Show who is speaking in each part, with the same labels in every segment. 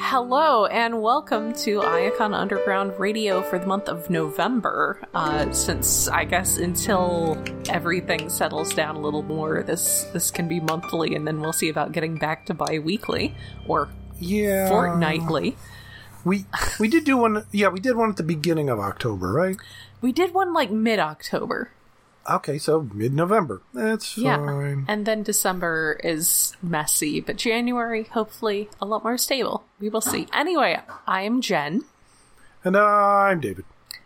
Speaker 1: Hello and welcome to Iacon Underground Radio for the month of November. Since I guess until everything settles down a little more, this can be monthly, and then we'll see about getting back to bi-weekly or fortnightly.
Speaker 2: We did do one. Yeah, we did one at the beginning of October, right?
Speaker 1: We did one like mid-October.
Speaker 2: Okay, so mid-November. That's fine.
Speaker 1: Yeah, and then December is messy, but January, hopefully, a lot more stable. We will see. Anyway, I am Jen.
Speaker 2: And I'm David.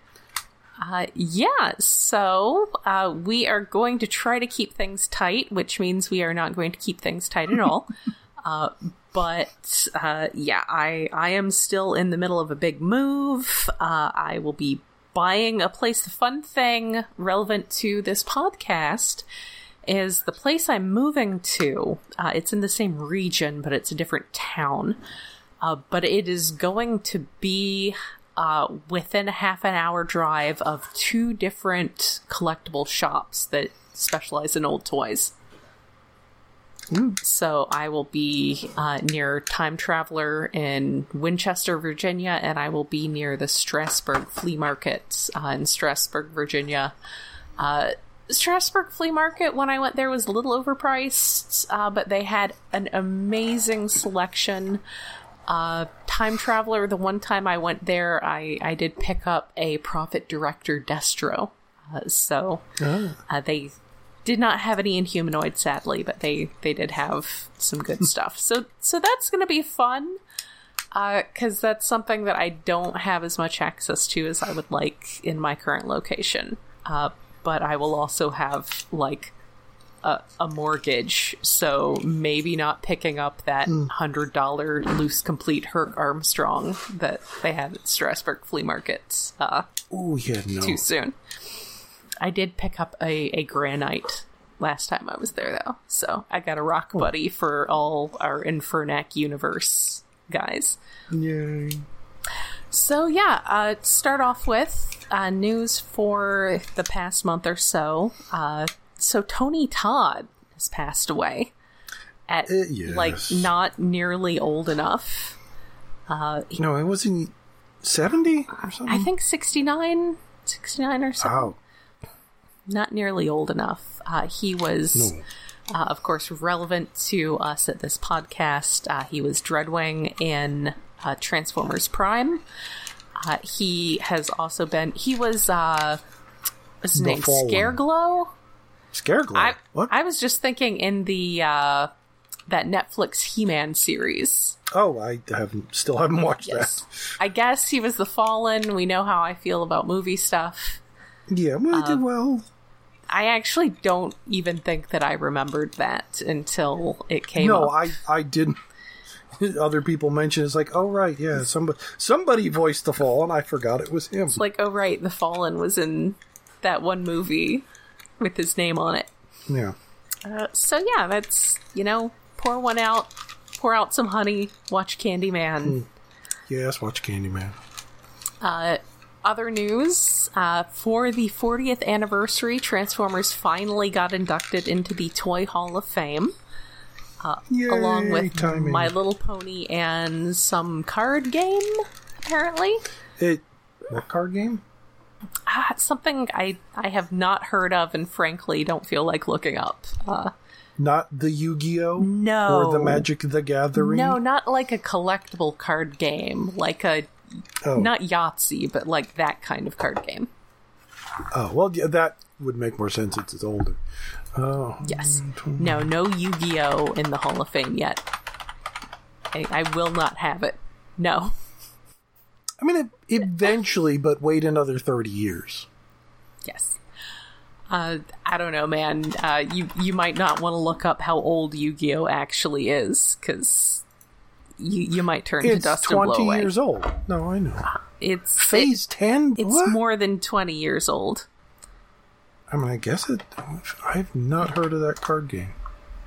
Speaker 1: So we are going to try to keep things tight, which means we are not going to keep things tight at all. But I am still in the middle of a big move. I will be buying a place. The fun thing relevant to this podcast is the place I'm moving to. It's in the same region, but it's a different town. But it is going to be within a half an hour drive of two different collectible shops that specialize in old toys. So I will be near Time Traveler in Winchester, Virginia, and I will be near the Strasburg Flea Market in Strasburg, Virginia. Strasburg Flea Market, when I went there, was a little overpriced, but they had an amazing selection. Time Traveler, the one time I went there, I did pick up a Prophet Director Destro. They did not have any Inhumanoid, sadly, but they did have some good stuff. So that's going to be fun, because that's something that I don't have as much access to as I would like in my current location. But I will also have, like, a mortgage, so maybe not picking up that $100 loose complete Herc Armstrong that they had at Strasburg Flea Markets too soon. I did pick up a Granite last time I was there, though. So I got a rock buddy for all our Infernac universe guys.
Speaker 2: Yay.
Speaker 1: So yeah, start off with news for the past month or so. So Tony Todd has passed away at like not nearly old enough.
Speaker 2: Was he 70 or something?
Speaker 1: I think 69 or something.
Speaker 2: Oh.
Speaker 1: Not nearly old enough. He was, of course, relevant to us at this podcast. He was Dreadwing in Transformers Prime. He has also been... He was... what's his name? Scareglow?
Speaker 2: Scareglow? What?
Speaker 1: I was just thinking in the... that Netflix He-Man series.
Speaker 2: Oh, I still haven't watched that.
Speaker 1: I guess he was the Fallen. We know how I feel about movie stuff.
Speaker 2: Yeah, well, I did well.
Speaker 1: I actually don't even think that I remembered that until it came up.
Speaker 2: No, I didn't. Other people mentioned it's like, oh, right, yeah, somebody voiced the Fallen. I forgot it was him.
Speaker 1: It's like, oh, right, the Fallen was in that one movie with his name on it.
Speaker 2: Yeah.
Speaker 1: So, yeah, that's, pour one out, pour out some honey, watch Candyman.
Speaker 2: Yes, watch Candyman.
Speaker 1: Other news, for the 40th anniversary, Transformers finally got inducted into the Toy Hall of Fame, along with My Little Pony and some card game, apparently.
Speaker 2: What card game?
Speaker 1: Something I have not heard of and frankly don't feel like looking up.
Speaker 2: Not the Yu-Gi-Oh?
Speaker 1: No.
Speaker 2: Or the Magic the Gathering?
Speaker 1: No, not like a collectible card game, like a... Not Yahtzee, but like that kind of card game.
Speaker 2: Oh, well, yeah, that would make more sense since it's older. Oh.
Speaker 1: Yes. No Yu-Gi-Oh! In the Hall of Fame yet. I will not have it. No.
Speaker 2: I mean, eventually, but wait another 30 years.
Speaker 1: Yes. I don't know, man. You might not want to look up how old Yu-Gi-Oh! Actually is, because... You might turn to dust and blow away.
Speaker 2: It's 20 years old. No, I know.
Speaker 1: It's
Speaker 2: Phase 10?
Speaker 1: It's more than 20 years old.
Speaker 2: I mean, I guess I've not heard of that card game.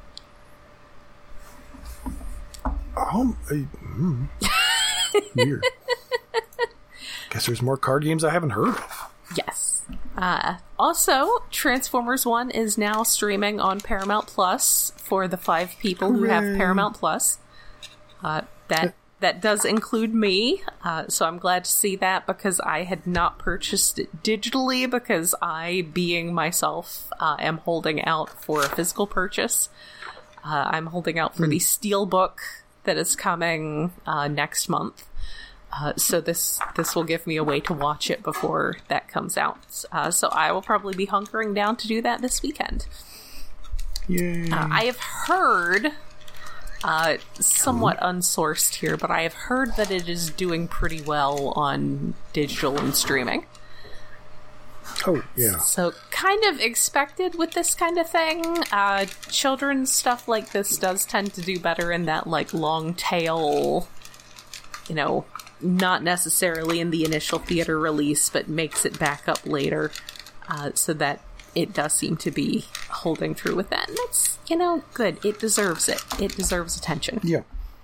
Speaker 2: Weird. Guess there's more card games I haven't heard of.
Speaker 1: Yes. Also, Transformers 1 is now streaming on Paramount Plus for the 5 people who have Paramount Plus. That that does include me, so I'm glad to see that, because I had not purchased it digitally, because I, being myself, am holding out for a physical purchase. I'm holding out for the Steelbook that is coming next month. So this will give me a way to watch it before that comes out. So I will probably be hunkering down to do that this weekend.
Speaker 2: Yay.
Speaker 1: I have heard... somewhat unsourced here, but I have heard that it is doing pretty well on digital and streaming.
Speaker 2: Oh, yeah.
Speaker 1: So, kind of expected with this kind of thing. Children's stuff like this does tend to do better in that, like, long tail, you know, not necessarily in the initial theater release, but makes it back up later, so that it does seem to be holding through with that. And that's, you know, good. It deserves it. It deserves attention.
Speaker 2: Yeah.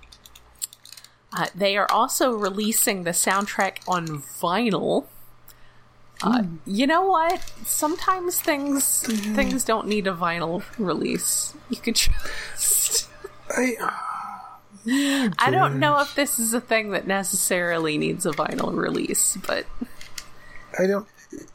Speaker 1: They are also releasing the soundtrack on vinyl. You know what? Sometimes things don't need a vinyl release. You could just... I don't know if this is a thing that necessarily needs a vinyl release, but...
Speaker 2: I don't...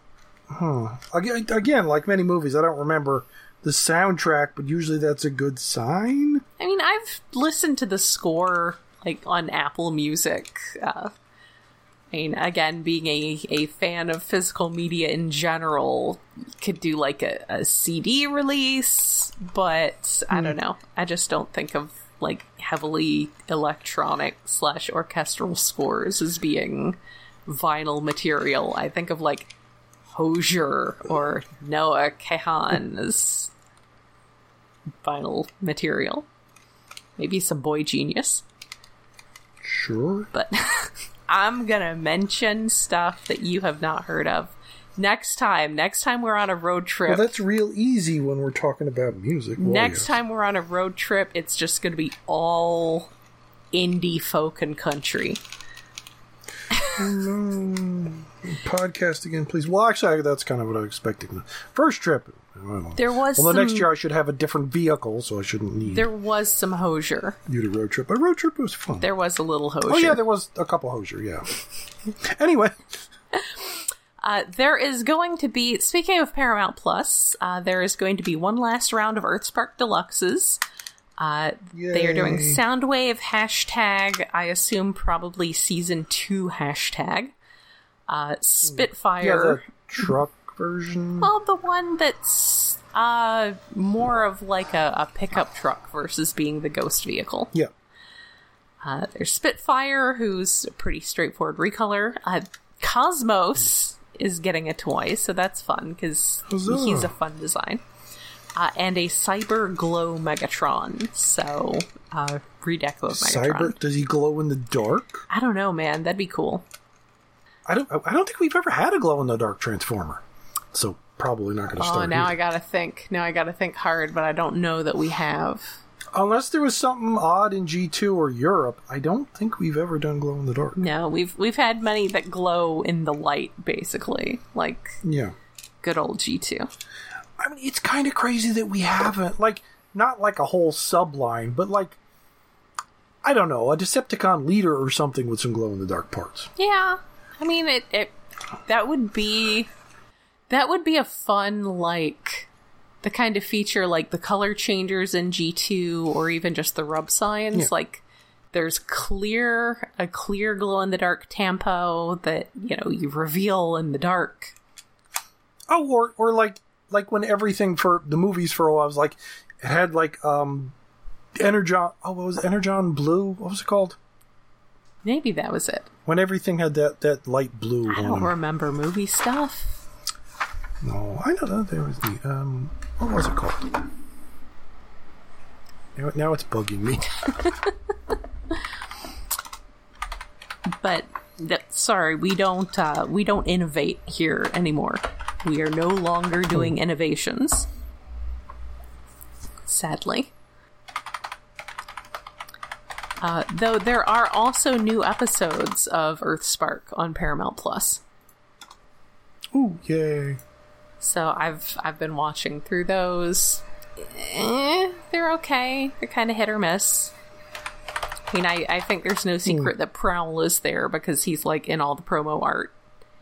Speaker 2: Again, like many movies, I don't remember the soundtrack, but usually that's a good sign.
Speaker 1: I mean, I've listened to the score, like, on Apple Music. I mean, again, being a fan of physical media in general, could do, like, a CD release, but I don't know. I just don't think of, like, heavily electronic / orchestral scores as being vinyl material. I think of, like, Hozier or Noah Kahan's vinyl material. Maybe some Boy Genius.
Speaker 2: Sure.
Speaker 1: But I'm gonna mention stuff that you have not heard of next time we're on a road trip.
Speaker 2: Well, that's real easy when we're talking about music.
Speaker 1: Next time we're on a road trip, it's just gonna be all indie folk and country.
Speaker 2: Podcast again, please. Well, actually, that's kind of what I was expecting. The first trip,
Speaker 1: there was.
Speaker 2: Well, the next year I should have a different vehicle, so I shouldn't need.
Speaker 1: There was some Hozier.
Speaker 2: You did a road trip. A road trip was fun.
Speaker 1: There was a little Hozier.
Speaker 2: Oh yeah, there was a couple Hozier. Yeah. Anyway,
Speaker 1: there is going to be. Speaking of Paramount Plus, there is going to be one last round of Earthspark Deluxes. They are doing Soundwave #, I assume probably Season 2 #. Spitfire.
Speaker 2: Yeah, the truck version.
Speaker 1: Well, the one that's more of like a pickup truck versus being the ghost vehicle.
Speaker 2: Yeah.
Speaker 1: There's Spitfire, who's a pretty straightforward recolor. Cosmos is getting a toy, so that's fun, because he's a fun design. And a Cyber Glow Megatron. So, redeco of Megatron.
Speaker 2: Does he glow in the dark?
Speaker 1: I don't know, man. That'd be cool.
Speaker 2: I don't think we've ever had a glow in the dark Transformer. So probably not going to start.
Speaker 1: Oh, now
Speaker 2: here.
Speaker 1: I gotta think. Now I gotta think hard, but I don't know that we have.
Speaker 2: Unless there was something odd in G2 or Europe, I don't think we've ever done glow in the dark.
Speaker 1: No, we've had many that glow in the light, basically. Like,
Speaker 2: yeah,
Speaker 1: good old G2.
Speaker 2: I mean, it's kind of crazy that we haven't, like, not like a whole subline, but like, I don't know, a Decepticon leader or something with some glow in the dark parts.
Speaker 1: Yeah, I mean, that would be a fun, like, the kind of feature like the color changers in G2, or even just the rub signs.
Speaker 2: Yeah.
Speaker 1: Like, there's a clear glow in the dark Tampo that, you know, you reveal in the dark.
Speaker 2: Oh, or like when everything for the movies for a while was like, it had like Energon. Oh, what was it? Energon Blue? What was it called?
Speaker 1: Maybe that was it.
Speaker 2: When everything had that light blue.
Speaker 1: I don't remember movie stuff.
Speaker 2: No, I don't know. There was the what was it called? Now it's bugging me.
Speaker 1: But sorry, we don't innovate here anymore. We are no longer doing innovations. Sadly. Though there are also new episodes of Earthspark on Paramount Plus.
Speaker 2: Ooh, yay.
Speaker 1: So I've been watching through those. They're okay. They're kind of hit or miss. I mean, I think there's no secret that Prowl is there because he's, like, in all the promo art.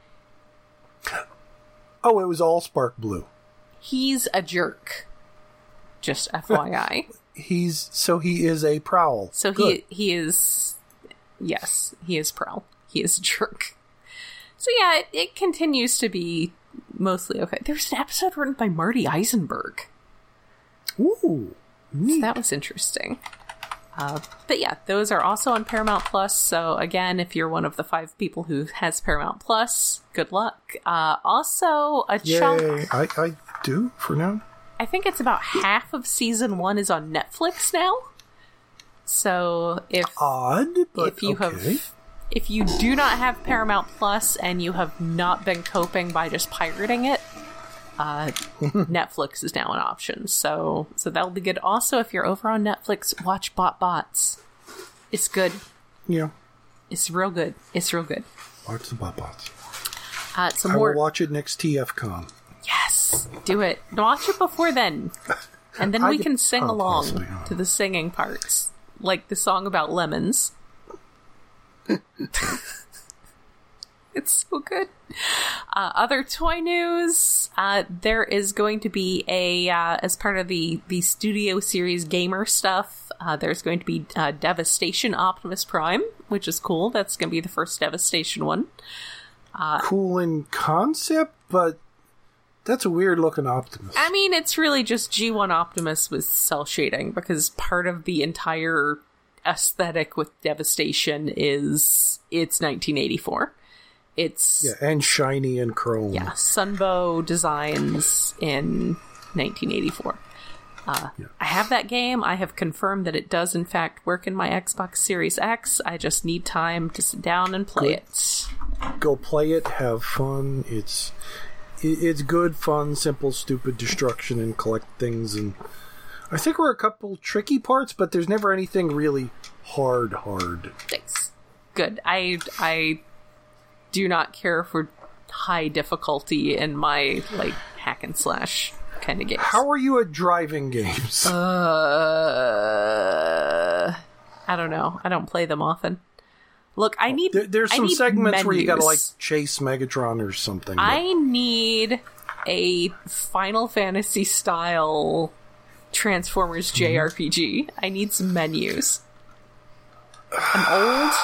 Speaker 2: Oh, it was all Spark Blue.
Speaker 1: He's a jerk. Just FYI.
Speaker 2: He is a Prowl.
Speaker 1: So he is... Yes, he is Prowl. He is a jerk. So yeah, it continues to be mostly okay. There's an episode written by Marty Eisenberg.
Speaker 2: Ooh, neat.
Speaker 1: So that was interesting. But yeah, those are also on Paramount Plus. So again, if you're one of the 5 people who has Paramount Plus, good luck. Also, a chunk...
Speaker 2: I do, for now.
Speaker 1: I think it's about half of season 1 is on Netflix now. So if you do not have Paramount Plus and you have not been coping by just pirating it, Netflix is now an option. So that'll be good. Also, if you're over on Netflix, watch Bots. It's good.
Speaker 2: Yeah.
Speaker 1: It's real good. It's real good.
Speaker 2: Watch the Bots. I will watch it next TFCon.
Speaker 1: Yes, do it. Watch it before then. And then we can sing along to the singing parts. Like the song about lemons. It's so good. Other toy news. There is going to be as part of the Studio Series Gamer stuff, there's going to be Devastation Optimus Prime, which is cool. That's going to be the first Devastation one.
Speaker 2: Cool in concept, but that's a weird looking Optimus.
Speaker 1: I mean, it's really just G1 Optimus with cell shading, because part of the entire aesthetic with Devastation is it's 1984. It's
Speaker 2: and shiny and chrome.
Speaker 1: Yeah, Sunbow designs in 1984. I have that game. I have confirmed that it does in fact work in my Xbox Series X. I just need time to sit down and play it.
Speaker 2: Go play it, have fun. It's good, fun, simple, stupid destruction and collect things. And I think there are a couple tricky parts, but there's never anything really hard.
Speaker 1: Thanks. Good. I do not care for high difficulty in my like hack and slash kind of games.
Speaker 2: How are you at driving games?
Speaker 1: I don't know. I don't play them often. Look, I need.
Speaker 2: There's some segments
Speaker 1: menus.
Speaker 2: where you gotta like chase Megatron or something. But
Speaker 1: I need a Final Fantasy style Transformers JRPG. I need some menus. I'm old.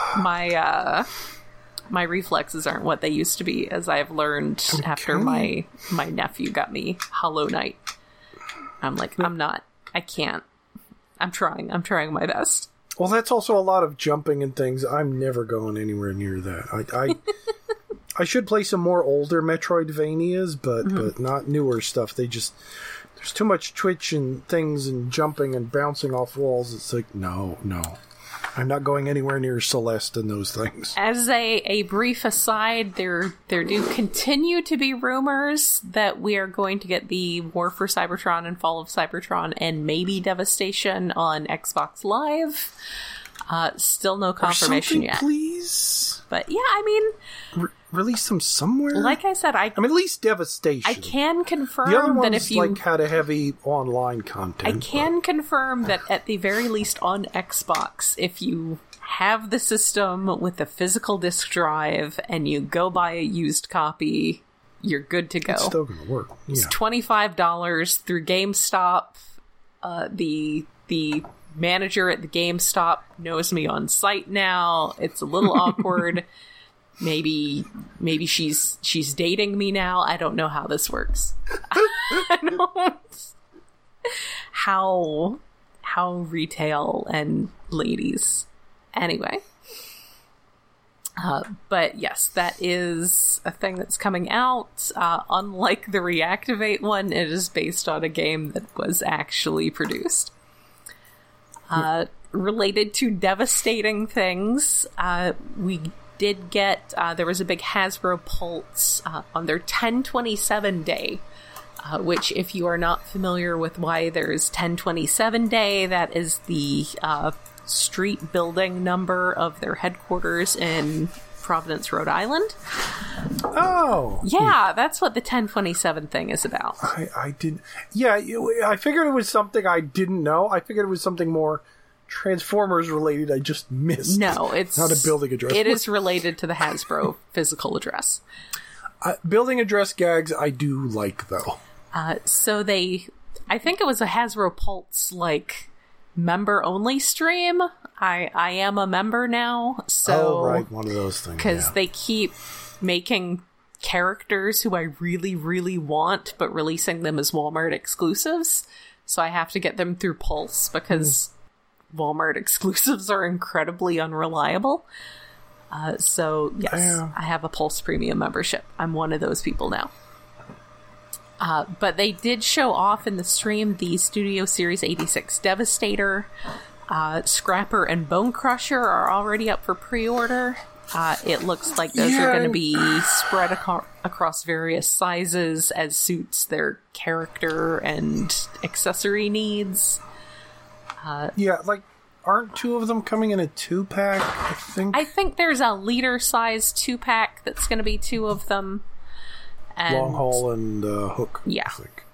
Speaker 1: My reflexes aren't what they used to be, as I've learned after my nephew got me Hollow Knight. I'm like, I'm not. I can't. I'm trying my best.
Speaker 2: Well, that's also a lot of jumping and things. I'm never going anywhere near that. I should play some more older Metroidvanias, but not newer stuff. There's too much twitch and things and jumping and bouncing off walls. It's like, no. I'm not going anywhere near Celeste and those things.
Speaker 1: As a brief aside, there do continue to be rumors that we are going to get the War for Cybertron and Fall of Cybertron and maybe Devastation on Xbox Live. Still no confirmation yet.
Speaker 2: Please?
Speaker 1: But yeah, I mean...
Speaker 2: release them somewhere?
Speaker 1: Like I said, I
Speaker 2: mean, at least Devastation.
Speaker 1: I can confirm
Speaker 2: the other ones,
Speaker 1: that if you...
Speaker 2: like, had a heavy online content.
Speaker 1: I can confirm that at the very least on Xbox, if you have the system with a physical disk drive and you go buy a used copy, you're good to go.
Speaker 2: It's still going to work. Yeah.
Speaker 1: It's $25 through GameStop. The manager at the GameStop knows me on site now. It's a little awkward. Maybe she's dating me now. I don't know how this works. I don't. How retail and ladies. Anyway. But yes, that is a thing that's coming out. Unlike the Reactivate one, it is based on a game that was actually produced. Related to devastating things, we did get, there was a big Hasbro Pulse on their 1027 day, which if you are not familiar with why there's 1027 day, that is the street building number of their headquarters in Providence, Rhode Island.
Speaker 2: Oh!
Speaker 1: Yeah, that's what the 1027 thing is about.
Speaker 2: I didn't... Yeah, I figured it was something I didn't know. I figured it was something more Transformers related I just missed.
Speaker 1: No, it's
Speaker 2: not a building address.
Speaker 1: It is related to the Hasbro physical address.
Speaker 2: Building address gags I do like, though.
Speaker 1: So I think it was a Hasbro Pulse, like, member-only stream. I am a member now, so...
Speaker 2: Oh, right, one of those things,
Speaker 1: because they keep making characters who I really, really want, but releasing them as Walmart exclusives. So I have to get them through Pulse, because Walmart exclusives are incredibly unreliable. So, yes, I have a Pulse Premium membership. I'm one of those people now. But they did show off in the stream the Studio Series 86 Devastator. Scrapper and Bone Crusher are already up for pre-order. It looks like those are going to be spread across various sizes as suits their character and accessory needs.
Speaker 2: Aren't two of them coming in a 2-pack, I think?
Speaker 1: I think there's a liter-size 2-pack that's going to be two of them. And,
Speaker 2: Long Haul and Hook.
Speaker 1: Yeah.
Speaker 2: I think.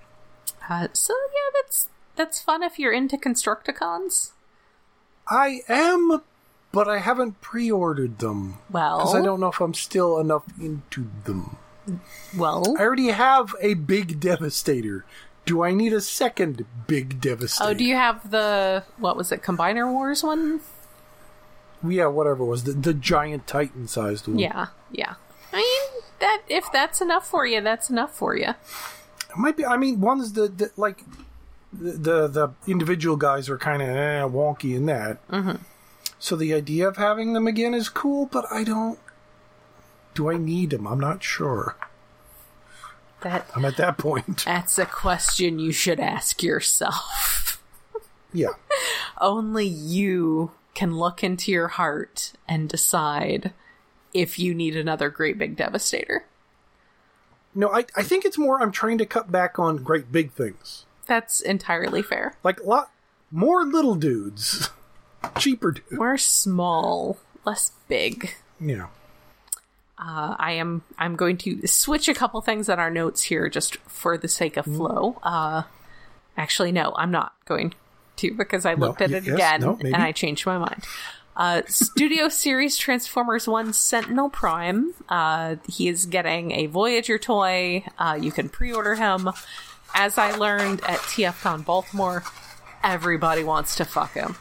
Speaker 1: That's fun if you're into Constructicons.
Speaker 2: I am, but I haven't pre-ordered them.
Speaker 1: Well...
Speaker 2: Because I don't know if I'm still enough into them.
Speaker 1: Well...
Speaker 2: I already have a big Devastator. Do I need a second big Devastator?
Speaker 1: Oh, do you have the... What was it? Combiner Wars one?
Speaker 2: Yeah, whatever it was. The giant Titan-sized one.
Speaker 1: Yeah. I mean, if that's enough for you, that's enough for you.
Speaker 2: It might be... I mean, one's the individual guys are kind of wonky in that.
Speaker 1: Mm-hmm.
Speaker 2: So the idea of having them again is cool, but I don't... Do I need them? I'm not sure. I'm at that point.
Speaker 1: That's a question you should ask yourself.
Speaker 2: Yeah.
Speaker 1: Only you can look into your heart and decide if you need another Great Big Devastator.
Speaker 2: No, I think it's more I'm trying to cut back on great big things.
Speaker 1: That's entirely fair.
Speaker 2: Like, a lot more little dudes. Cheaper dudes.
Speaker 1: More small, less big.
Speaker 2: Yeah.
Speaker 1: I'm going to switch a couple things on our notes here just for the sake of flow. Actually, no, I'm not going to, because I looked at it again and I changed my mind. Studio Series Transformers 1 Sentinel Prime. He is getting a Voyager toy. You can pre-order him. As I learned at TFCon Baltimore, everybody wants to fuck him.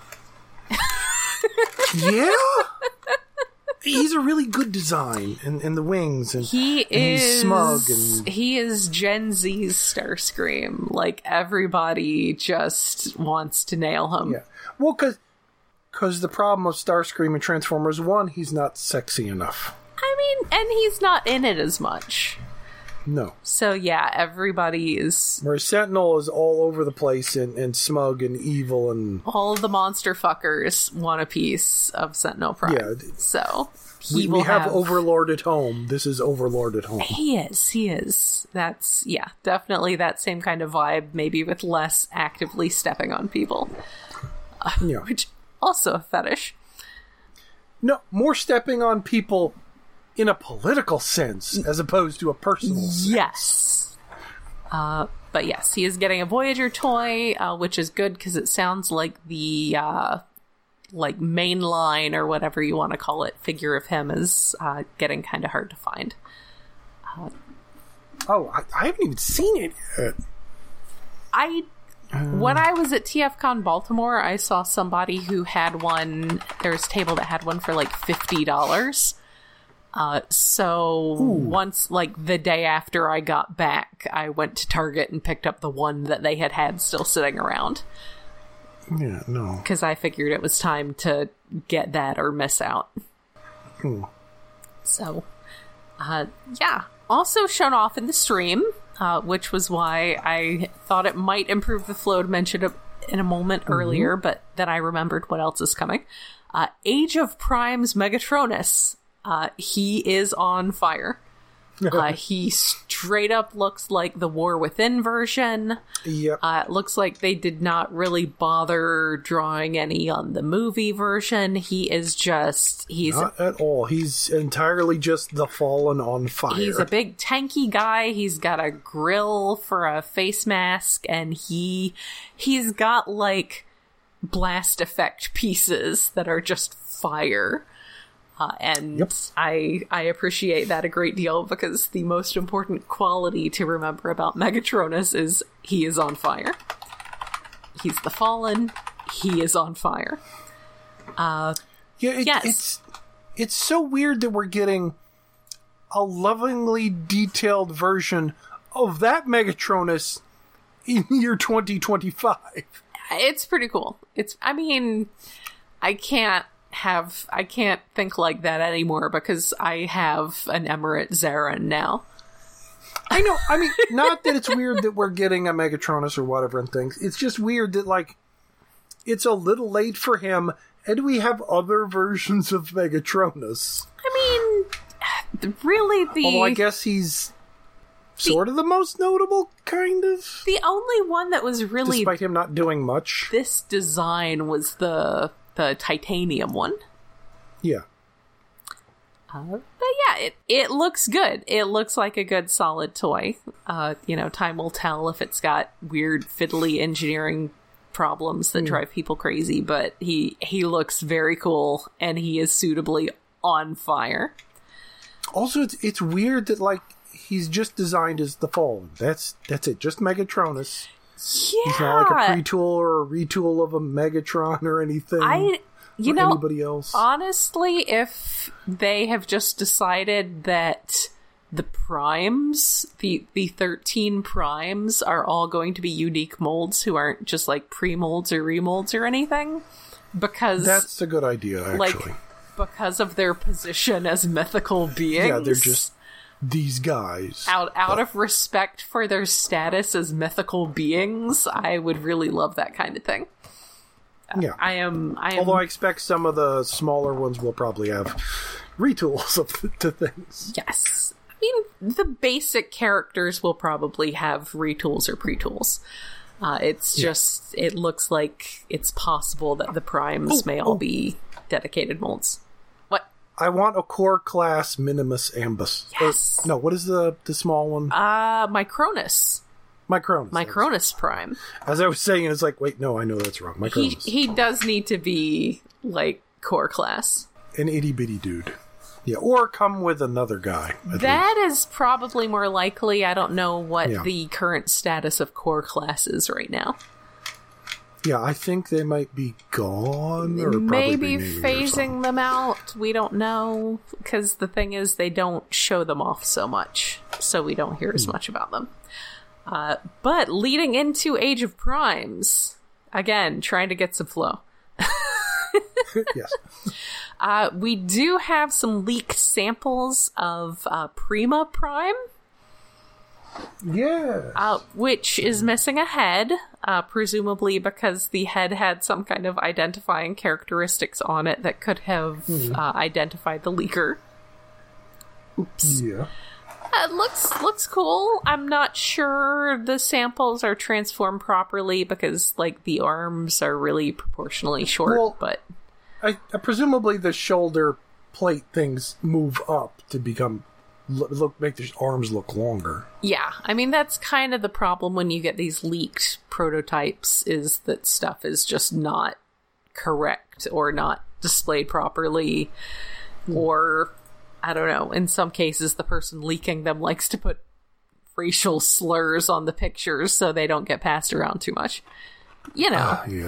Speaker 2: Yeah? He's a really good design, and the wings, and he's smug. And
Speaker 1: he is Gen Z's Starscream. Like, everybody just wants to nail him.
Speaker 2: Yeah. Well, because the problem of Starscream in Transformers 1, he's not sexy enough.
Speaker 1: I mean, and he's not in it as much.
Speaker 2: No.
Speaker 1: So, yeah, everybody is...
Speaker 2: Whereas Sentinel is all over the place and smug and evil and...
Speaker 1: All the monster fuckers want a piece of Sentinel Prime. Yeah. So,
Speaker 2: we have Overlord at home. This is Overlord at home.
Speaker 1: He is. That's, yeah, definitely that same kind of vibe, maybe with less actively stepping on people.
Speaker 2: Yeah.
Speaker 1: Which, also a fetish.
Speaker 2: No, more stepping on people... in a political sense, as opposed to a personal sense.
Speaker 1: Yes. But yes, he is getting a Voyager toy, which is good because it sounds like the like mainline or whatever you want to call it figure of him is getting kind of hard to find.
Speaker 2: I haven't even seen it yet.
Speaker 1: When I was at TFCon Baltimore, I saw somebody who had one. There was a table that had one for like $50. Once, like, the day after I got back, I went to Target and picked up the one that they had still sitting around.
Speaker 2: Yeah, no.
Speaker 1: Because I figured it was time to get that or miss out. So, yeah. Also shown off in the stream, which was why I thought it might improve the flow to mention it in a moment earlier, but then I remembered what else is coming. Age of Prime's Megatronus. He is on fire. He straight up looks like the War Within version.
Speaker 2: Yep.
Speaker 1: It looks like they did not really bother drawing any on the movie version. He's
Speaker 2: not at all. He's entirely just the Fallen on fire.
Speaker 1: He's a big tanky guy. He's got a grill for a face mask, and he's got like blast effect pieces that are just fire. And
Speaker 2: Yep.
Speaker 1: I appreciate that a great deal, because the most important quality to remember about Megatronus is he is on fire. He's the Fallen. He is on fire. Yes.
Speaker 2: It's so weird that we're getting a lovingly detailed version of that Megatronus in year 2025.
Speaker 1: It's pretty cool. I can't think like that anymore because I have an Emirate Zarin now.
Speaker 2: I know. I mean, not that it's weird that we're getting a Megatronus or whatever and things. It's just weird that, like, it's a little late for him, and we have other versions of Megatronus.
Speaker 1: I mean, really,
Speaker 2: Although I guess he's sort of the most notable, kind of.
Speaker 1: the only one that was really
Speaker 2: Despite him not doing much.
Speaker 1: this design was the titanium one.
Speaker 2: Yeah.
Speaker 1: But yeah, it looks good. It looks like a good, solid toy. Time will tell if it's got weird, fiddly engineering problems that drive people crazy, but he looks very cool, and he is suitably on fire.
Speaker 2: Also, it's weird that, like, he's just designed as the Fallen. That's it. Just Megatronus.
Speaker 1: Yeah!
Speaker 2: He's not like a pre-tool or a retool of a Megatron or anything. Anybody else.
Speaker 1: Honestly, if they have just decided that the primes, the 13 primes, are all going to be unique molds who aren't just like pre-molds or remolds or anything, because
Speaker 2: That's a good idea, actually.
Speaker 1: Because of their position as mythical beings.
Speaker 2: Yeah, they're just these guys.
Speaker 1: Out of respect for their status as mythical beings, I would really love that kind of thing.
Speaker 2: Yeah.
Speaker 1: I am.
Speaker 2: Although I expect some of the smaller ones will probably have retools to things.
Speaker 1: Yes. I mean, the basic characters will probably have retools or pre-tools. It's just, it looks like it's possible that the primes may all be dedicated molds. What?
Speaker 2: I want a core class Minimus Ambus.
Speaker 1: Yes.
Speaker 2: No, what is the small one?
Speaker 1: Micronus.
Speaker 2: Micronus
Speaker 1: Prime.
Speaker 2: As I was saying, it's like, wait, no, I know that's wrong. Micronus.
Speaker 1: He does need to be, like, core class.
Speaker 2: An itty-bitty dude. Yeah, or come with another guy.
Speaker 1: That is probably more likely. I don't know what the current status of core class is right now.
Speaker 2: Yeah, I think they might be gone. Or
Speaker 1: Maybe
Speaker 2: probably
Speaker 1: phasing them out. We don't know. Because the thing is, they don't show them off so much. So we don't hear as much about them. But leading into Age of Primes, again, trying to get some flow.
Speaker 2: Yes.
Speaker 1: We do have some leaked samples of Prima Prime.
Speaker 2: Yeah.
Speaker 1: Which is missing a head, presumably because the head had some kind of identifying characteristics on it that could have identified the leaker. Oops.
Speaker 2: Yeah.
Speaker 1: It looks cool. I'm not sure the samples are transformed properly because, like, the arms are really proportionally short, but...
Speaker 2: presumably the shoulder plate things move up to become... make their arms look longer.
Speaker 1: Yeah, I mean, that's kind of the problem when you get these leaked prototypes, is that stuff is just not correct or not displayed properly, or... I don't know, in some cases the person leaking them likes to put racial slurs on the pictures so they don't get passed around too much. You know.
Speaker 2: Yeah.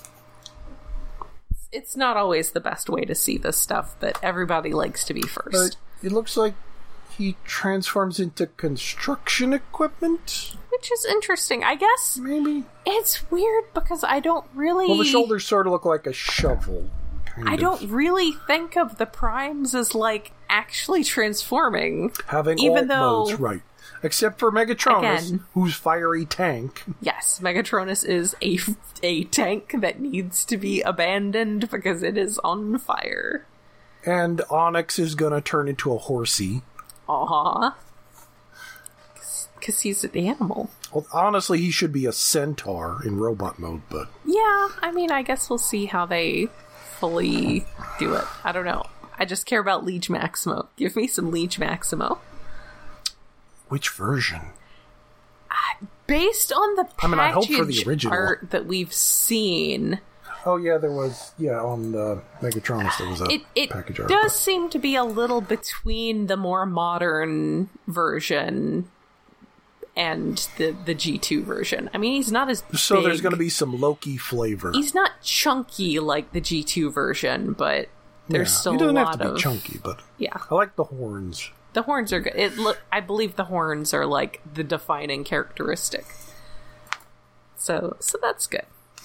Speaker 1: It's not always the best way to see this stuff, but everybody likes to be first.
Speaker 2: But it looks like he transforms into construction equipment?
Speaker 1: Which is interesting. I guess
Speaker 2: maybe.
Speaker 1: It's weird because I don't really...
Speaker 2: Well, the shoulders sort of look like a shovel.
Speaker 1: I don't really think of the primes as, like, actually transforming.
Speaker 2: Having
Speaker 1: even
Speaker 2: alt modes, right. Except for Megatronus, who's fiery tank.
Speaker 1: Yes, Megatronus is a tank that needs to be abandoned because it is on fire.
Speaker 2: And Onyx is gonna turn into a horsey.
Speaker 1: Aww. Because he's an animal.
Speaker 2: Well, honestly, he should be a centaur in robot mode, but...
Speaker 1: Yeah, I mean, I guess we'll see how they... fully do it. I don't know. I just care about Liege Maximo. Give me some Liege Maximo.
Speaker 2: Which version?
Speaker 1: Based on the package
Speaker 2: I hope for the original
Speaker 1: art that we've seen,
Speaker 2: Oh, yeah, there was, on the Megatronus there was a package art.
Speaker 1: It does seem to be a little between the more modern version and the G2 version. I mean, he's not as
Speaker 2: So
Speaker 1: big.
Speaker 2: there's going to be some Loki flavor.
Speaker 1: He's not chunky like the G2 version, but there's still a lot of...
Speaker 2: He doesn't have to be chunky, but
Speaker 1: yeah.
Speaker 2: I like the horns.
Speaker 1: The horns are good. I believe the horns are like the defining characteristic. So that's good.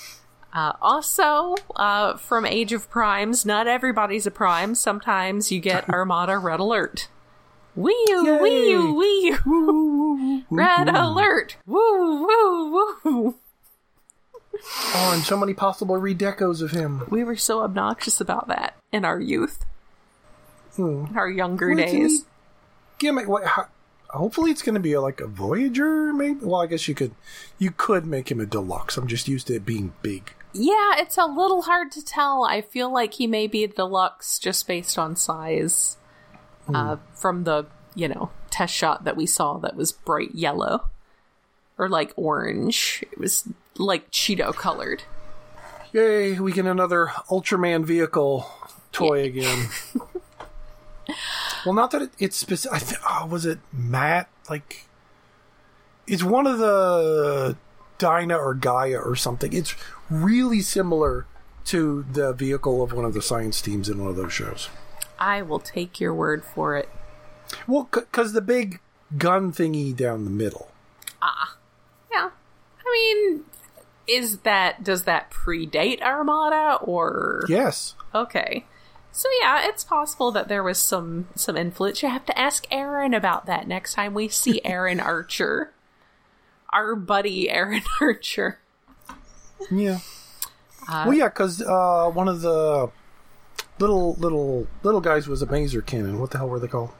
Speaker 1: Also, from Age of Primes, not everybody's a Prime. Sometimes you get Armada Red Alert. Wee-oo,
Speaker 2: Yay!
Speaker 1: wee-oo, wee-oo. Red Alert! Woo, woo, woo!
Speaker 2: Oh, and so many possible redecos of him.
Speaker 1: We were so obnoxious about that in our youth. Our younger
Speaker 2: What's
Speaker 1: days.
Speaker 2: Hopefully it's going to be like a Voyager, maybe? Well, I guess you could make him a deluxe. I'm just used to it being big.
Speaker 1: Yeah, it's a little hard to tell. I feel like he may be a deluxe just based on size. From the, test shot that we saw that was bright yellow. Or like orange. It was like Cheeto colored.
Speaker 2: Yay, we get another Ultraman vehicle toy again. Well, not that it's specific. Was it Matt? Like, it's one of the Dinah or Gaia or something. It's really similar to the vehicle of one of the science teams in one of those shows.
Speaker 1: I will take your word for it.
Speaker 2: Well, because the big gun thingy down the middle.
Speaker 1: Yeah. I mean, does that predate Armada or?
Speaker 2: Yes.
Speaker 1: Okay. So yeah, it's possible that there was some influence. You have to ask Aaron about that next time we see Aaron Archer. Our buddy Aaron Archer.
Speaker 2: Yeah. Well, yeah, because one of the little guys was a Maser cannon. What the hell were they called?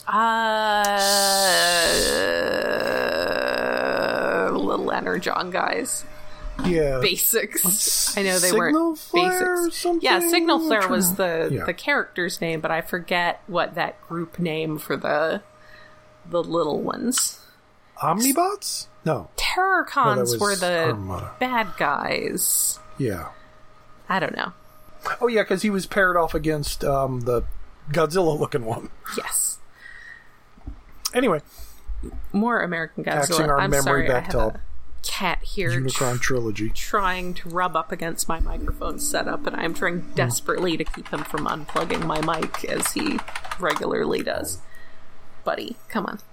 Speaker 1: Little Energon guys.
Speaker 2: Yeah.
Speaker 1: Basics. I know they
Speaker 2: Signal
Speaker 1: weren't
Speaker 2: Flare
Speaker 1: basics.
Speaker 2: or something?
Speaker 1: Yeah, Signal Flare was
Speaker 2: Yeah.
Speaker 1: the character's name, but I forget what that group name for the little ones.
Speaker 2: Omnibots? No.
Speaker 1: Terrorcons were the
Speaker 2: Armada.
Speaker 1: bad guys.
Speaker 2: Yeah.
Speaker 1: I don't know.
Speaker 2: Oh, yeah, because he was paired off against the Godzilla-looking one.
Speaker 1: Yes.
Speaker 2: Anyway.
Speaker 1: More American Godzilla.
Speaker 2: Axing our
Speaker 1: I'm
Speaker 2: memory
Speaker 1: sorry,
Speaker 2: back
Speaker 1: I have
Speaker 2: to
Speaker 1: a cat here
Speaker 2: Unicron Trilogy.
Speaker 1: trying to rub up against my microphone setup, and I'm trying desperately to keep him from unplugging my mic as he regularly does. Buddy, come on.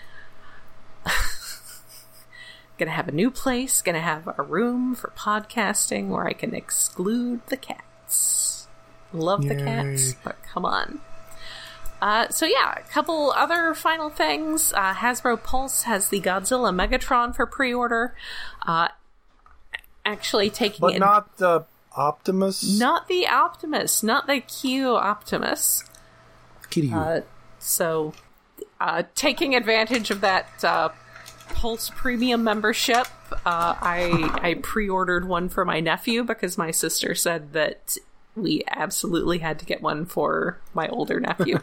Speaker 1: Gonna have a new place, gonna have a room for podcasting where I can exclude the cats. Love the cats, but come on. So yeah, a couple other final things. Hasbro Pulse has the Godzilla Megatron for pre-order. Actually taking
Speaker 2: But not the Optimus?
Speaker 1: Not the Optimus, not the Q Optimus.
Speaker 2: Kiryu.
Speaker 1: So, taking advantage of that Pulse Premium membership, I pre-ordered one for my nephew because my sister said that we absolutely had to get one for my older nephew.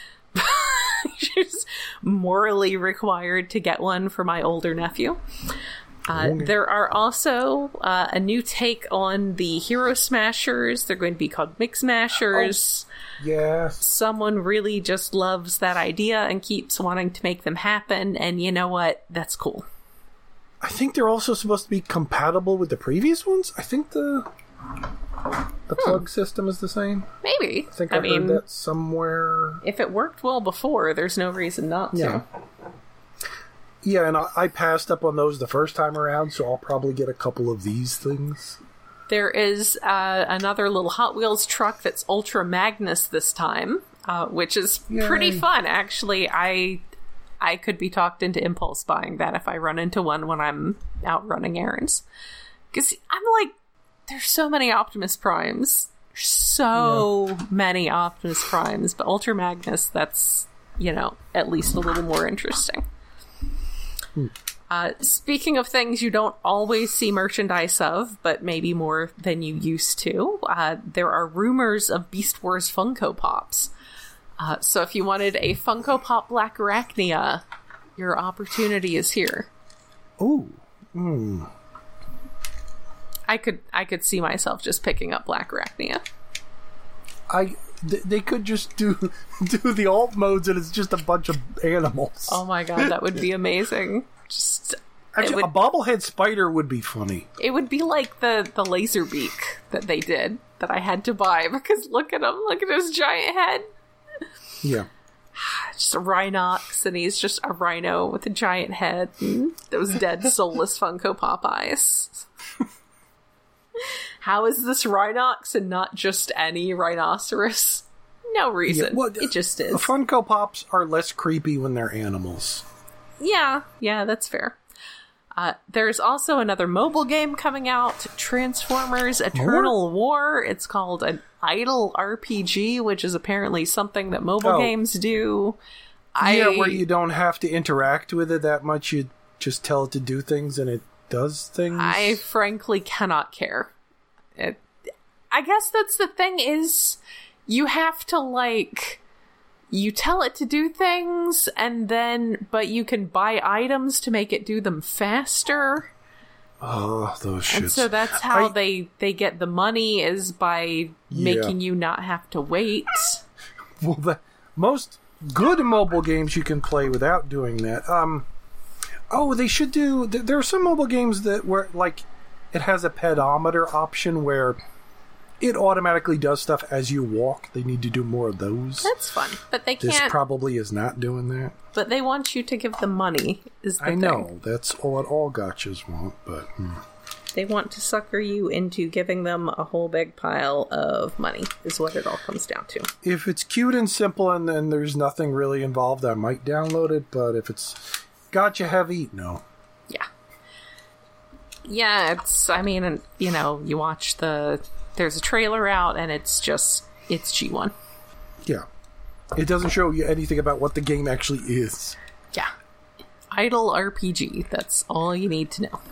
Speaker 1: She's morally required to get one for my older nephew. There are also a new take on the Hero Smashers. They're going to be called Mix Smashers.
Speaker 2: Yes.
Speaker 1: Someone really just loves that idea and keeps wanting to make them happen, and you know what? That's cool.
Speaker 2: I think they're also supposed to be compatible with the previous ones. I think the plug system is the same.
Speaker 1: Maybe.
Speaker 2: I think I heard that somewhere.
Speaker 1: If it worked well before, there's no reason not to.
Speaker 2: Yeah. Yeah, and I passed up on those the first time around, so I'll probably get a couple of these things.
Speaker 1: There is another little Hot Wheels truck that's Ultra Magnus this time, which is pretty fun, actually. I could be talked into impulse buying that if I run into one when I'm out running errands. Because I'm like, there's so many Optimus Primes. So many Optimus Primes. But Ultra Magnus, that's, at least a little more interesting. Speaking of things you don't always see merchandise of, but maybe more than you used to, there are rumors of Beast Wars Funko Pops. So if you wanted a Funko Pop Black Arachnia, your opportunity is here.
Speaker 2: Ooh.
Speaker 1: I could see myself just picking up Black Arachnia.
Speaker 2: They could just do the alt modes and it's just a bunch of animals.
Speaker 1: Oh my god, that would be amazing.
Speaker 2: Actually, a bobblehead spider would be funny.
Speaker 1: It would be like the laser beak that they did that I had to buy because look at him, look at his giant head.
Speaker 2: Yeah.
Speaker 1: Just a Rhinox, and he's just a rhino with a giant head and those dead soulless Funko Pop eyes. How is this Rhinox and not just any rhinoceros? No reason. Yeah, well, it just is.
Speaker 2: Funko Pops are less creepy when they're animals.
Speaker 1: Yeah, that's fair. There's also another mobile game coming out, Transformers Eternal War. It's called an idle RPG, which is apparently something that mobile games do.
Speaker 2: Where you don't have to interact with it that much. You just tell it to do things and it does things.
Speaker 1: I frankly cannot care. I guess that's the thing is you have to you tell it to do things but you can buy items to make it do them faster.
Speaker 2: Oh, those shits.
Speaker 1: And so that's how they get the money is by making you not have to wait.
Speaker 2: Well, the most good mobile games you can play without doing that. They should do... There are some mobile games where it has a pedometer option where it automatically does stuff as you walk. They need to do more of those.
Speaker 1: That's fun, but they can't...
Speaker 2: This probably is not doing that.
Speaker 1: But they want you to give them money, is the
Speaker 2: thing.
Speaker 1: I
Speaker 2: know, that's what all gotchas want, but...
Speaker 1: They want to sucker you into giving them a whole big pile of money, is what it all comes down to.
Speaker 2: If it's cute and simple and then there's nothing really involved, I might download it, but if it's gotcha heavy, no.
Speaker 1: Yeah. Yeah, you watch there's a trailer out and it's G1.
Speaker 2: Yeah. It doesn't show you anything about what the game actually is.
Speaker 1: Yeah. Idle RPG, that's all you need to know.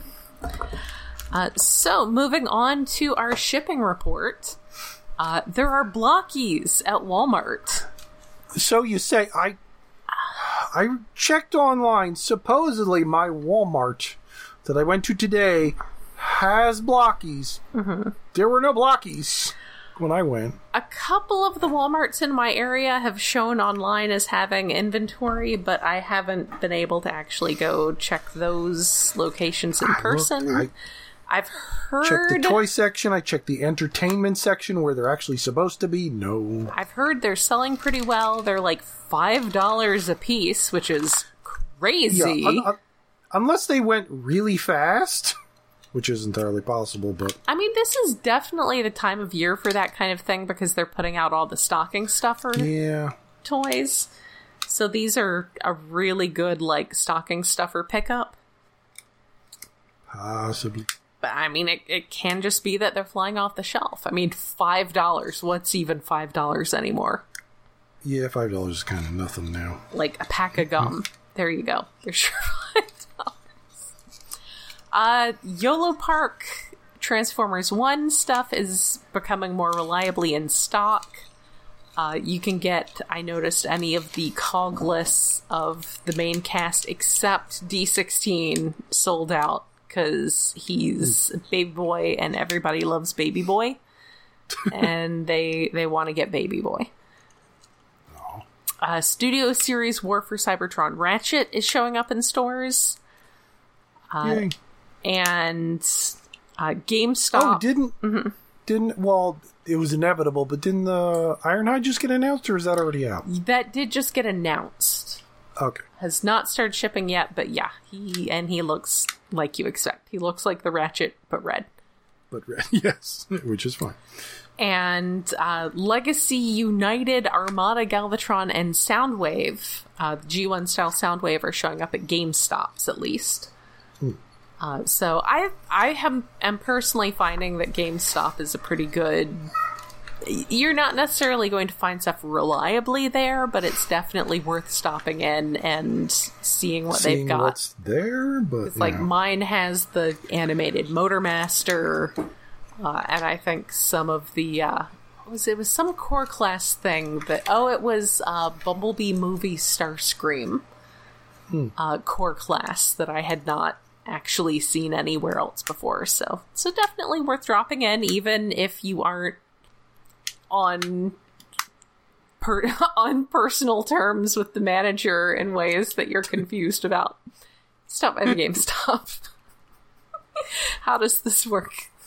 Speaker 1: So, moving on to our shipping report. There are Blockies at Walmart.
Speaker 2: So you say, I checked online. Supposedly my Walmart that I went to today has Blockies. Mm-hmm. There were no Blockies when I went.
Speaker 1: A couple of the Walmarts in my area have shown online as having inventory, but I haven't been able to actually go check those locations in person. I've heard...
Speaker 2: Checked the toy section. I checked the entertainment section where they're actually supposed to be. No.
Speaker 1: I've heard they're selling pretty well. They're like $5 a piece, which is crazy.
Speaker 2: Yeah, unless they went really fast, which is entirely possible, but...
Speaker 1: I mean, this is definitely the time of year for that kind of thing because they're putting out all the stocking stuffer toys. So these are a really good, stocking stuffer pickup.
Speaker 2: Possibly.
Speaker 1: But, I mean, it can just be that they're flying off the shelf. I mean, $5. What's even $5 anymore?
Speaker 2: Yeah, $5 is kind of nothing now.
Speaker 1: Like a pack of gum. There you go. They're sure $5. YOLO Park Transformers 1 stuff is becoming more reliably in stock. You can get, I noticed, any of the cog lists of the main cast except D16 sold out. Because he's Baby Boy and everybody loves Baby Boy. And they want to get Baby Boy. Studio Series War for Cybertron Ratchet is showing up in stores. And GameStop...
Speaker 2: Well, it was inevitable, but didn't the Ironhide just get announced, or is that already out?
Speaker 1: That did just get announced.
Speaker 2: Okay.
Speaker 1: Has not started shipping yet, but yeah, he looks like you expect. He looks like the Ratchet, but red.
Speaker 2: But red, yes, which is fine.
Speaker 1: And Legacy United, Armada, Galvatron, and Soundwave, the G1 style Soundwave, are showing up at GameStops at least. So I am personally finding that GameStop is a pretty good... You're not necessarily going to find stuff reliably there, but it's definitely worth stopping in and seeing they've got.
Speaker 2: What's there, but
Speaker 1: it's mine has the animated Motormaster, and I think some of the it was some core class thing that it was Bumblebee movie Starscream core class that I had not actually seen anywhere else before. So definitely worth dropping in, even if you aren't on personal terms with the manager in ways that you're confused about. Stop by the GameStop. How does this work?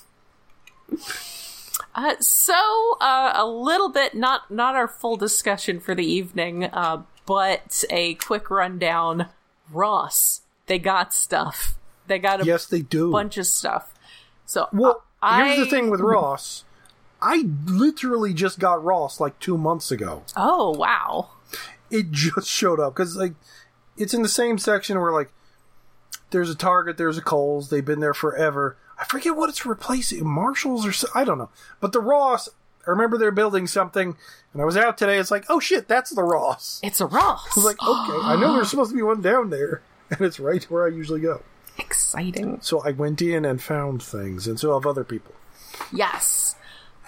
Speaker 1: A little bit, not our full discussion for the evening, but a quick rundown. Ross, they got stuff. They got
Speaker 2: yes, they do.
Speaker 1: Bunch of stuff. So,
Speaker 2: here's the thing with Ross. I literally just got Ross like 2 months ago.
Speaker 1: Oh, wow.
Speaker 2: It just showed up because like it's in the same section where like there's a Target, there's a Kohl's. They've been there forever. I forget what it's replacing, Marshalls or I don't know. But the Ross, I remember they're building something, and I was out today. It's like, oh shit, that's the Ross.
Speaker 1: It's a Ross.
Speaker 2: I was like, okay, I know there's supposed to be one down there, and it's right where I usually go.
Speaker 1: Exciting.
Speaker 2: So I went in and found things, and so have other people.
Speaker 1: Yes.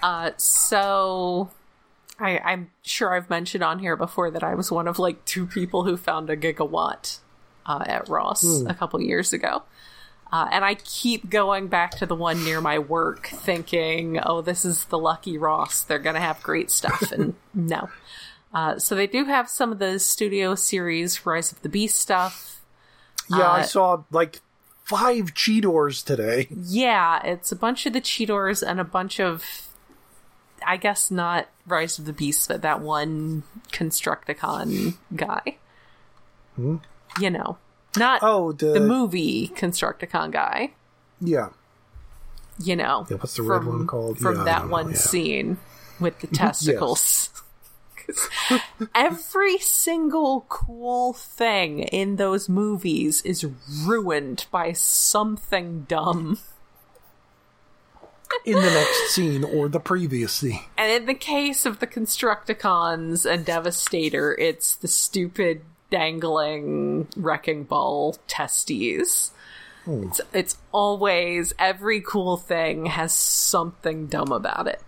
Speaker 1: So I'm sure I've mentioned on here before that I was one of like 2 people who found a gigawatt at Ross a couple years ago. And I keep going back to the one near my work thinking, oh, this is the lucky Ross. They're going to have great stuff. And no. So they do have some of the Studio Series Rise of the Beast stuff.
Speaker 2: Yeah, I saw like 5 Cheetos today.
Speaker 1: Yeah, it's a bunch of the Cheetos and a bunch of, I guess not Rise of the Beast, but that one Constructicon guy. You know. Not the movie Constructicon guy.
Speaker 2: Yeah.
Speaker 1: You know.
Speaker 2: Yeah, what's the red one called?
Speaker 1: From that one scene with the testicles. Every single cool thing in those movies is ruined by something dumb.
Speaker 2: In the next scene or the previous scene. And
Speaker 1: in the case of the Constructicons and Devastator, it's the stupid dangling wrecking ball testes. It's always, every cool thing has something dumb about it.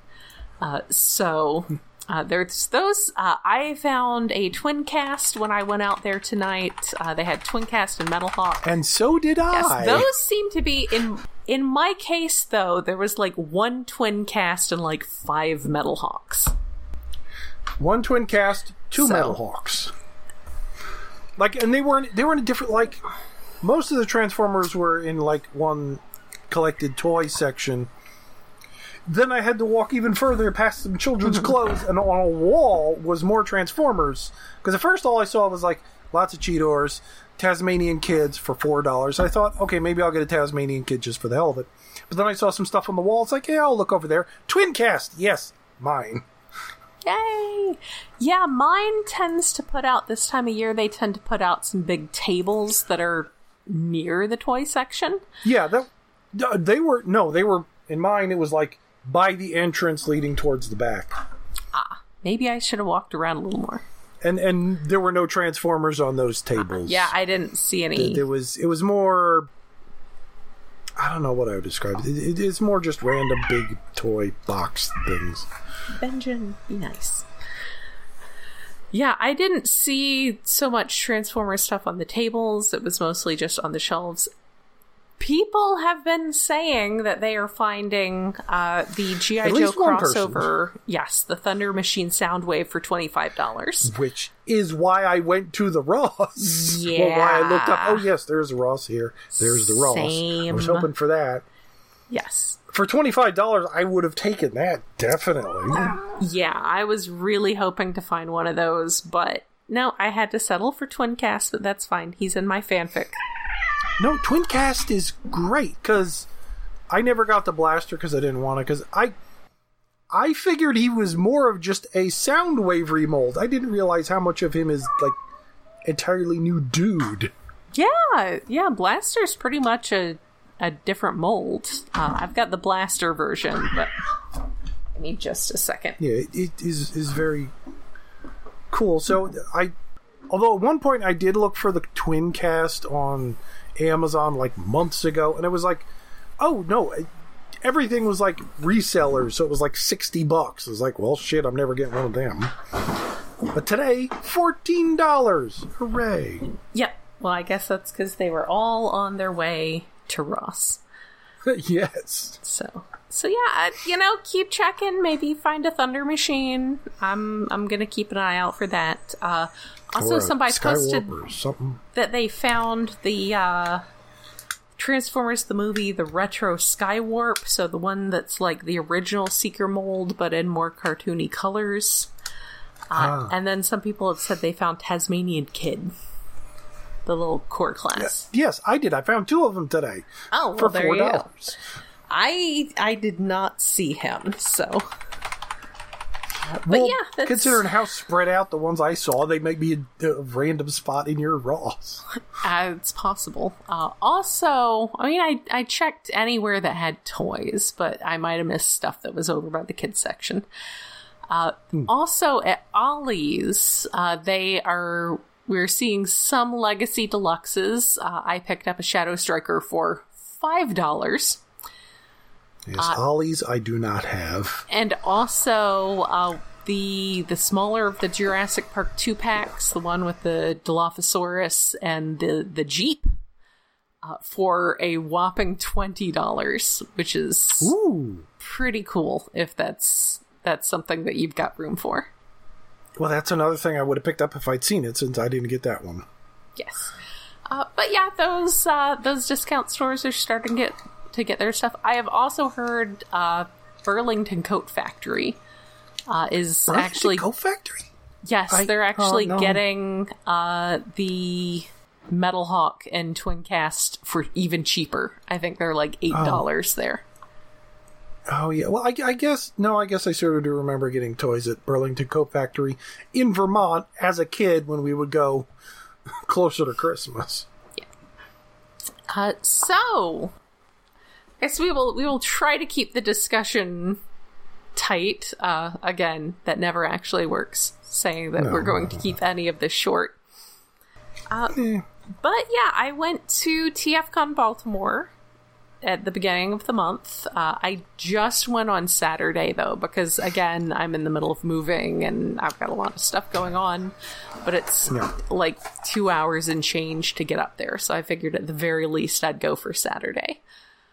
Speaker 1: There's those. I found a Twincast when I went out there tonight. They had Twincast and Metal Hawk.
Speaker 2: And so did I.
Speaker 1: Yes, those seem to be, in my case though, there was like 1 Twincast and like 5 Metal Hawks.
Speaker 2: 1 Twincast, 2 Metal Hawks. Like, and they weren't a different, like, most of the Transformers were in, like, one collected toy section. Then I had to walk even further past some children's clothes, and on a wall was more Transformers. Because at first all I saw was, like, lots of Cheetos, Tasmanian Kids for $4. I thought, okay, maybe I'll get a Tasmanian Kid just for the hell of it. But then I saw some stuff on the wall. It's like, yeah, I'll look over there. Twincast! Yes, mine.
Speaker 1: Yay! Yeah, mine tends to put out, this time of year, they tend to put out some big tables that are near the toy section.
Speaker 2: Yeah, they were, in mine, it was like by the entrance leading towards the back.
Speaker 1: Maybe I should have walked around a little more.
Speaker 2: And there were no Transformers on those tables.
Speaker 1: Yeah, I didn't see any.
Speaker 2: It was more, I don't know what I would describe it. It's more just random big toy box things.
Speaker 1: Benjamin, be nice. Yeah, I didn't see so much Transformer stuff on the tables. It was mostly just on the shelves. People have been saying that they are finding the G.I. Joe crossover. Yes, the Thunder Machine Soundwave for $25.
Speaker 2: Which is why I went to the Ross.
Speaker 1: Yeah.
Speaker 2: Well, why I looked up, oh yes, there's a Ross here. There's the Ross.
Speaker 1: Same.
Speaker 2: I was hoping for that.
Speaker 1: Yes.
Speaker 2: For $25, I would have taken that, definitely.
Speaker 1: Yeah, I was really hoping to find one of those, but no, I had to settle for Twincast, but that's fine. He's in my fanfic.
Speaker 2: No, Twincast is great, because I never got the blaster because I didn't want it, because I figured he was more of just a Soundwave remold. I didn't realize how much of him is, like, entirely new dude.
Speaker 1: Yeah, Blaster's pretty much a different mold. I've got the Blaster version, but I need just a second.
Speaker 2: Yeah, it is very cool. So although at one point I did look for the Twincast on Amazon like months ago, and it was like, oh no, everything was like resellers, so it was like $60. I was like, well shit, I'm never getting one of them. But today, $14. Hooray.
Speaker 1: Yep. Well, I guess that's because they were all on their way to Ross.
Speaker 2: Yes.
Speaker 1: So yeah, keep checking. Maybe find a Thunder Machine. I'm gonna keep an eye out for that. Also, somebody posted that they found the Transformers the movie, the retro Skywarp. So the one that's like the original Seeker mold, but in more cartoony colors. And then some people have said they found Tasmanian Kid, the little core class.
Speaker 2: Yes, I did. I found 2 of them today.
Speaker 1: Oh, well,
Speaker 2: for
Speaker 1: there
Speaker 2: $4.
Speaker 1: You go. I did not see him, so. But yeah,
Speaker 2: considering how spread out the ones I saw, they may be a random spot in your Ross.
Speaker 1: It's possible. Also, I mean, I checked anywhere that had toys, but I might have missed stuff that was over by the kids section. Also, at Ollie's, we're seeing some Legacy Deluxes. I picked up a Shadow Striker for $5.
Speaker 2: Yes, Ollie's I do not have.
Speaker 1: And also, the smaller of the Jurassic Park 2-packs, the one with the Dilophosaurus and the Jeep, for a whopping $20, which is pretty cool if that's something that you've got room for.
Speaker 2: Well, that's another thing I would have picked up if I'd seen it, since I didn't get that one.
Speaker 1: Yes. But yeah, those discount stores are starting to get their stuff. I have also heard Burlington Coat Factory is
Speaker 2: Burlington
Speaker 1: actually...
Speaker 2: Coat Factory?
Speaker 1: Yes, they're actually getting the Metal Hawk and Twin Cast for even cheaper. I think they're like $8 there.
Speaker 2: Oh, yeah. Well, I guess I sort of do remember getting toys at Burlington Coat Factory in Vermont as a kid when we would go closer to Christmas.
Speaker 1: Yeah. So, I guess we will try to keep the discussion tight. Again, that never actually works, saying that we're going to keep any of this short. But yeah, I went to TFCon Baltimore at the beginning of the month. I just went on Saturday, though, because, again, I'm in the middle of moving and I've got a lot of stuff going on, but it's like 2 hours and change to get up there, so I figured at the very least I'd go for Saturday.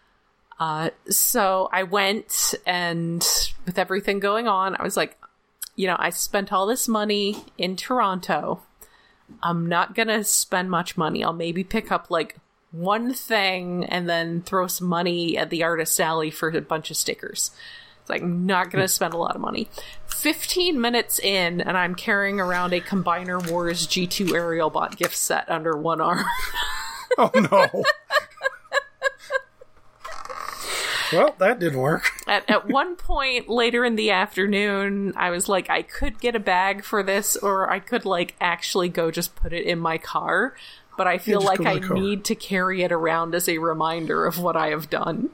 Speaker 1: So I went, and with everything going on, I was like, I spent all this money in Toronto. I'm not gonna spend much money. I'll maybe pick up, like, one thing and then throw some money at the Artist Alley for a bunch of stickers. It's like, not gonna spend a lot of money. 15 minutes in, and I'm carrying around a Combiner Wars G2 Aerial Bot gift set under one arm.
Speaker 2: Oh, no. Well, that didn't work.
Speaker 1: At one point later in the afternoon, I was like, I could get a bag for this, or I could, like, actually go just put it in my car. But I feel like I need to carry it around as a reminder of what I have done.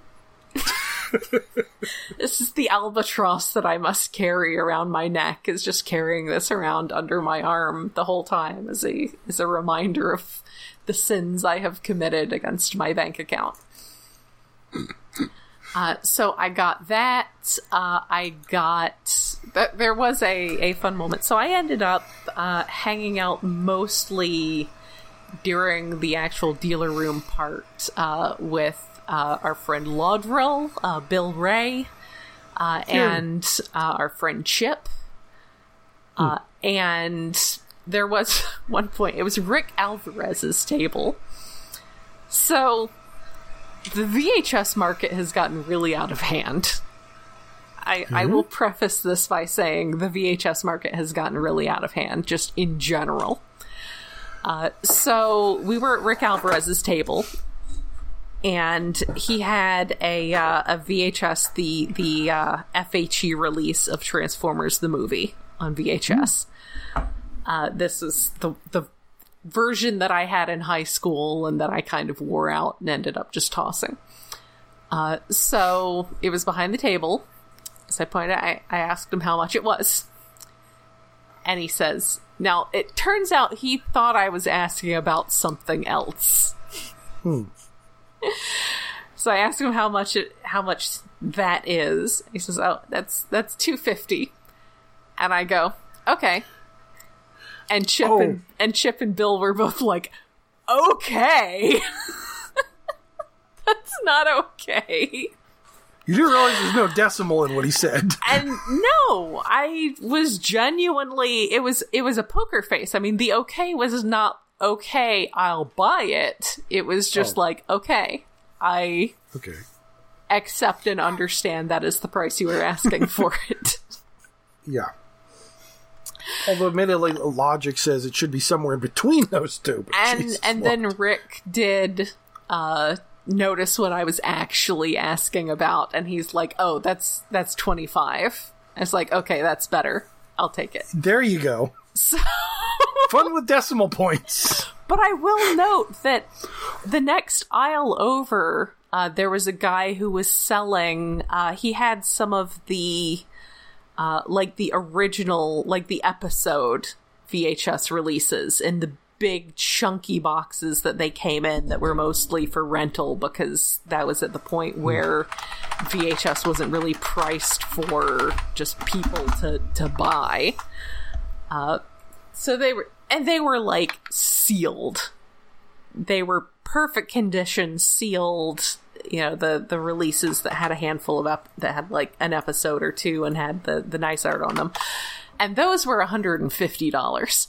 Speaker 1: This is the albatross that I must carry around my neck, is just carrying this around under my arm the whole time as a reminder of the sins I have committed against my bank account. So I got that. There was a fun moment. So I ended up hanging out mostly during the actual dealer room part with our friend Laudrell, Bill Ray, and our friend Chip. And there was one point, it was Rick Alvarez's table. So the VHS market has gotten really out of hand. I will preface this by saying the VHS market has gotten really out of hand, just in general. So we were at Rick Alvarez's table, and he had a VHS, the FHE release of Transformers the movie on VHS. This was the version that I had in high school and that I kind of wore out and ended up just tossing. So it was behind the table. So I asked him how much it was. And he says, now, it turns out he thought I was asking about something else. So I asked him how much that is. He says, oh, that's $250. And I go, okay. And Chip and Bill were both like, okay. That's not okay.
Speaker 2: You do realize there's no decimal in what he said.
Speaker 1: And no, I was genuinely, it was a poker face. I mean, the okay was not, okay, I'll buy it. It was just okay, I accept and understand that is the price you were asking for it.
Speaker 2: Yeah. Although admittedly, logic says it should be somewhere in between those two.
Speaker 1: And then Rick did notice what I was actually asking about, and he's like, oh, that's 25. I was like, okay, that's better. I'll take it.
Speaker 2: There you go.
Speaker 1: So
Speaker 2: fun with decimal points.
Speaker 1: But I will note that the next aisle over, there was a guy who was selling, he had some of the, the original, the episode VHS releases in the big chunky boxes that they came in that were mostly for rental, because that was at the point where VHS wasn't really priced for just people to buy. So they were sealed. They were perfect condition, sealed. You know, the releases that had a handful of that had an episode or two and had the nice art on them, and those were $150.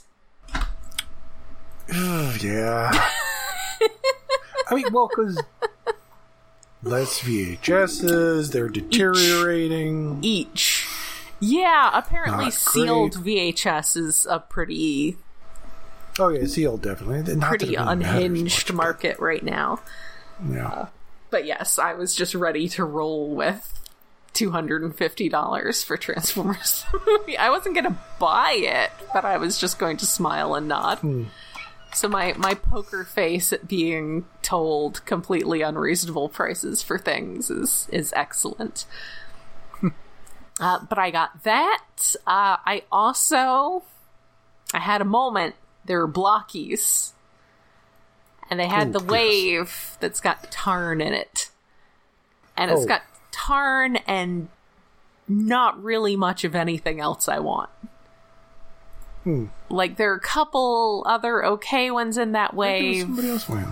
Speaker 2: Yeah. I mean, well, because less VHSs, they're deteriorating.
Speaker 1: Each. Yeah, apparently
Speaker 2: Not
Speaker 1: sealed
Speaker 2: great.
Speaker 1: VHS is a pretty...
Speaker 2: Oh, yeah, sealed, definitely. Not
Speaker 1: pretty unhinged market right now.
Speaker 2: Yeah.
Speaker 1: But yes, I was just ready to roll with $250 for Transformers movie. I wasn't going to buy it, but I was just going to smile and nod. So my poker face at being told completely unreasonable prices for things is excellent. But I got that. I had a moment. There were blockies. And they had the wave that's got Tarn in it. And it's got Tarn and not really much of anything else I want. There are a couple other okay ones in that wave.
Speaker 2: Somebody else win.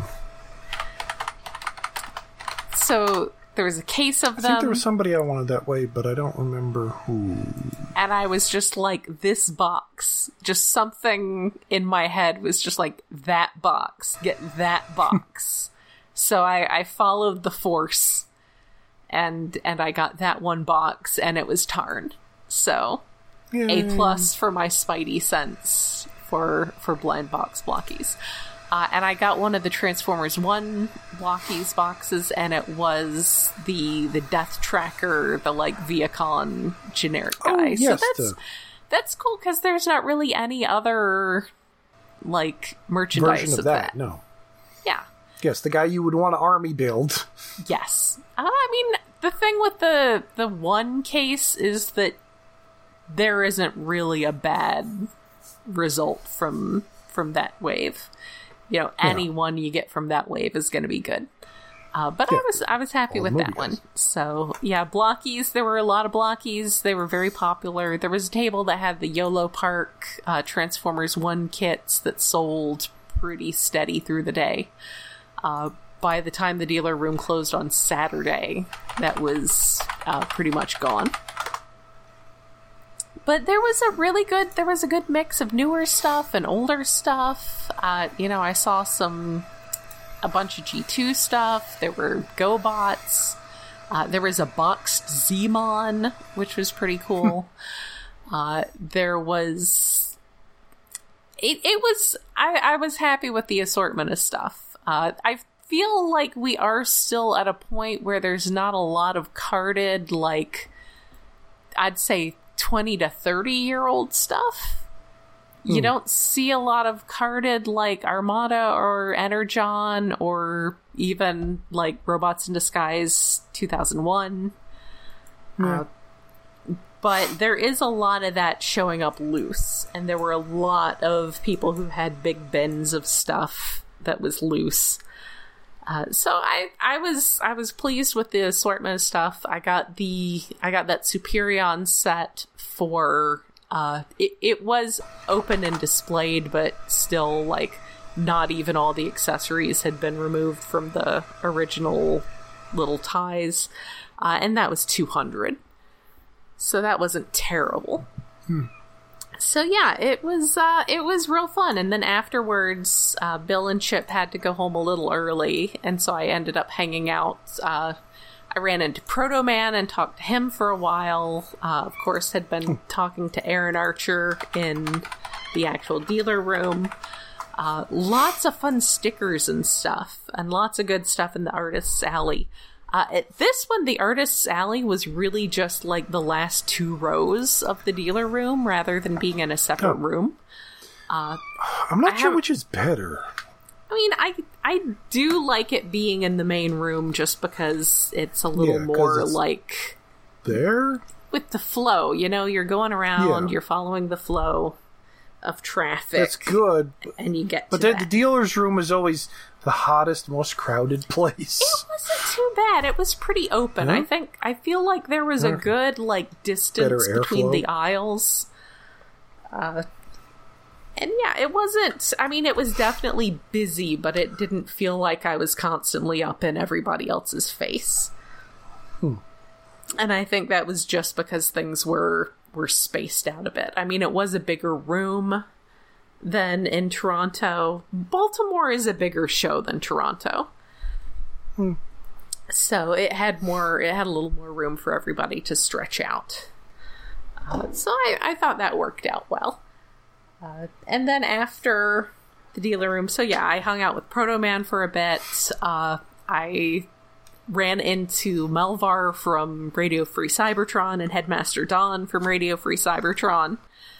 Speaker 1: So there was a case of them.
Speaker 2: I think there was somebody I wanted that way, but I don't remember who.
Speaker 1: And I was just like, this box. Just something in my head was just like, that box. Get that box. So I followed the force. And I got that one box, and it was Tarn. So...
Speaker 2: Yay.
Speaker 1: A+ for my spidey sense for blind box blockies. And I got one of the Transformers 1 blockies boxes, and it was the Death Tracker, the Viacon generic guy.
Speaker 2: Oh, yes,
Speaker 1: so that's cool, because there's not really any other merchandise
Speaker 2: version of that. No.
Speaker 1: Yeah.
Speaker 2: Yes, the guy you would want to army build.
Speaker 1: Yes. I mean, the thing with the one case is that there isn't really a bad result from that wave. You know, any one you get from that wave is going to be good. But yeah. I was happy with that one. So yeah, blockies. There were a lot of blockies. They were very popular. There was a table that had the YOLO Park Transformers 1 kits that sold pretty steady through the day. By the time the dealer room closed on Saturday, that was pretty much gone. But there was a good mix of newer stuff and older stuff. I saw a bunch of G2 stuff. There were GoBots. There was a boxed Zmon, which was pretty cool. There was... I was happy with the assortment of stuff. I feel like we are still at a point where there's not a lot of carded, I'd say 20 to 30-year-old stuff. You don't see a lot of carded Armada or Energon or even Robots in Disguise 2001. But there is a lot of that showing up loose, and there were a lot of people who had big bins of stuff that was loose. So I was pleased with the assortment of stuff. I got that Superion set for it was open and displayed, but still not even all the accessories had been removed from the original little ties, and that was $200. So that wasn't terrible. So yeah, it was real fun. And then afterwards, Bill and Chip had to go home a little early, and so I ended up hanging out. I ran into Proto Man and talked to him for a while. Of course, had been talking to Aaron Archer in the actual dealer room. Lots of fun stickers and stuff, and lots of good stuff in the Artist's Alley. At this one, the Artist's Alley was really just like the last 2 rows of the dealer room rather than being in a separate room.
Speaker 2: I'm not sure which is better.
Speaker 1: I mean, I do like it being in the main room just because it's a little more like...
Speaker 2: There?
Speaker 1: With the flow, you're going around, you're following the flow of traffic.
Speaker 2: That's good.
Speaker 1: And you get
Speaker 2: But then the dealer's room is always the hottest, most crowded place.
Speaker 1: It wasn't too bad. It was pretty open. I feel like there was a good, distance between the aisles. And yeah, it wasn't... I mean, it was definitely busy, but it didn't feel like I was constantly up in everybody else's face. And I think that was just because things were spaced out a bit. I mean, it was a bigger room than in Toronto. Baltimore is a bigger show than Toronto. So it had a little more room for everybody to stretch out. So I thought that worked out well. And then after the dealer room, so yeah, I hung out with Proto Man for a bit. I ran into Melvar from Radio Free Cybertron and Headmaster Don from Radio Free Cybertron.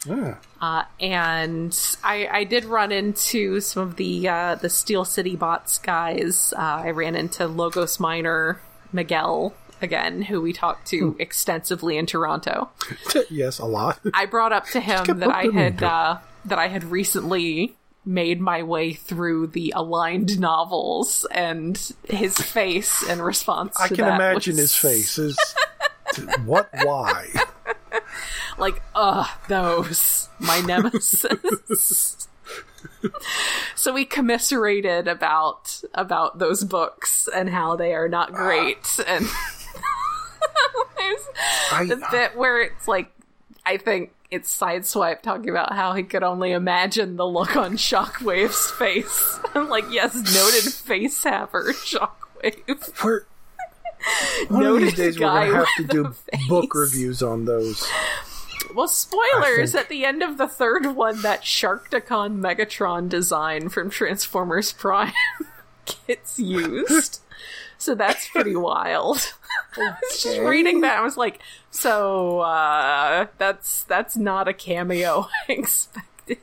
Speaker 1: And I did run into some of the Steel City Bots guys. I ran into Logos Miner Miguel again, who we talked to extensively in Toronto.
Speaker 2: Yes, a lot.
Speaker 1: I brought up to him that I had recently made my way through the Aligned novels, and his face in response to that
Speaker 2: I can imagine his face is what? Why?
Speaker 1: Like, those, my nemesis. So we commiserated about those books and how they are not great, and there's the bit where it's like, I think it's Sideswipe talking about how he could only imagine the look on Shockwave's face. I'm like, yes, noted face haver, Shockwave.
Speaker 2: One of these days we're going to have to do book reviews on those.
Speaker 1: Well, spoilers, at the end of the third one, that Sharkticon Megatron design from Transformers Prime gets used. So that's pretty wild. I was just reading that, I was like, so, that's not a cameo I expected.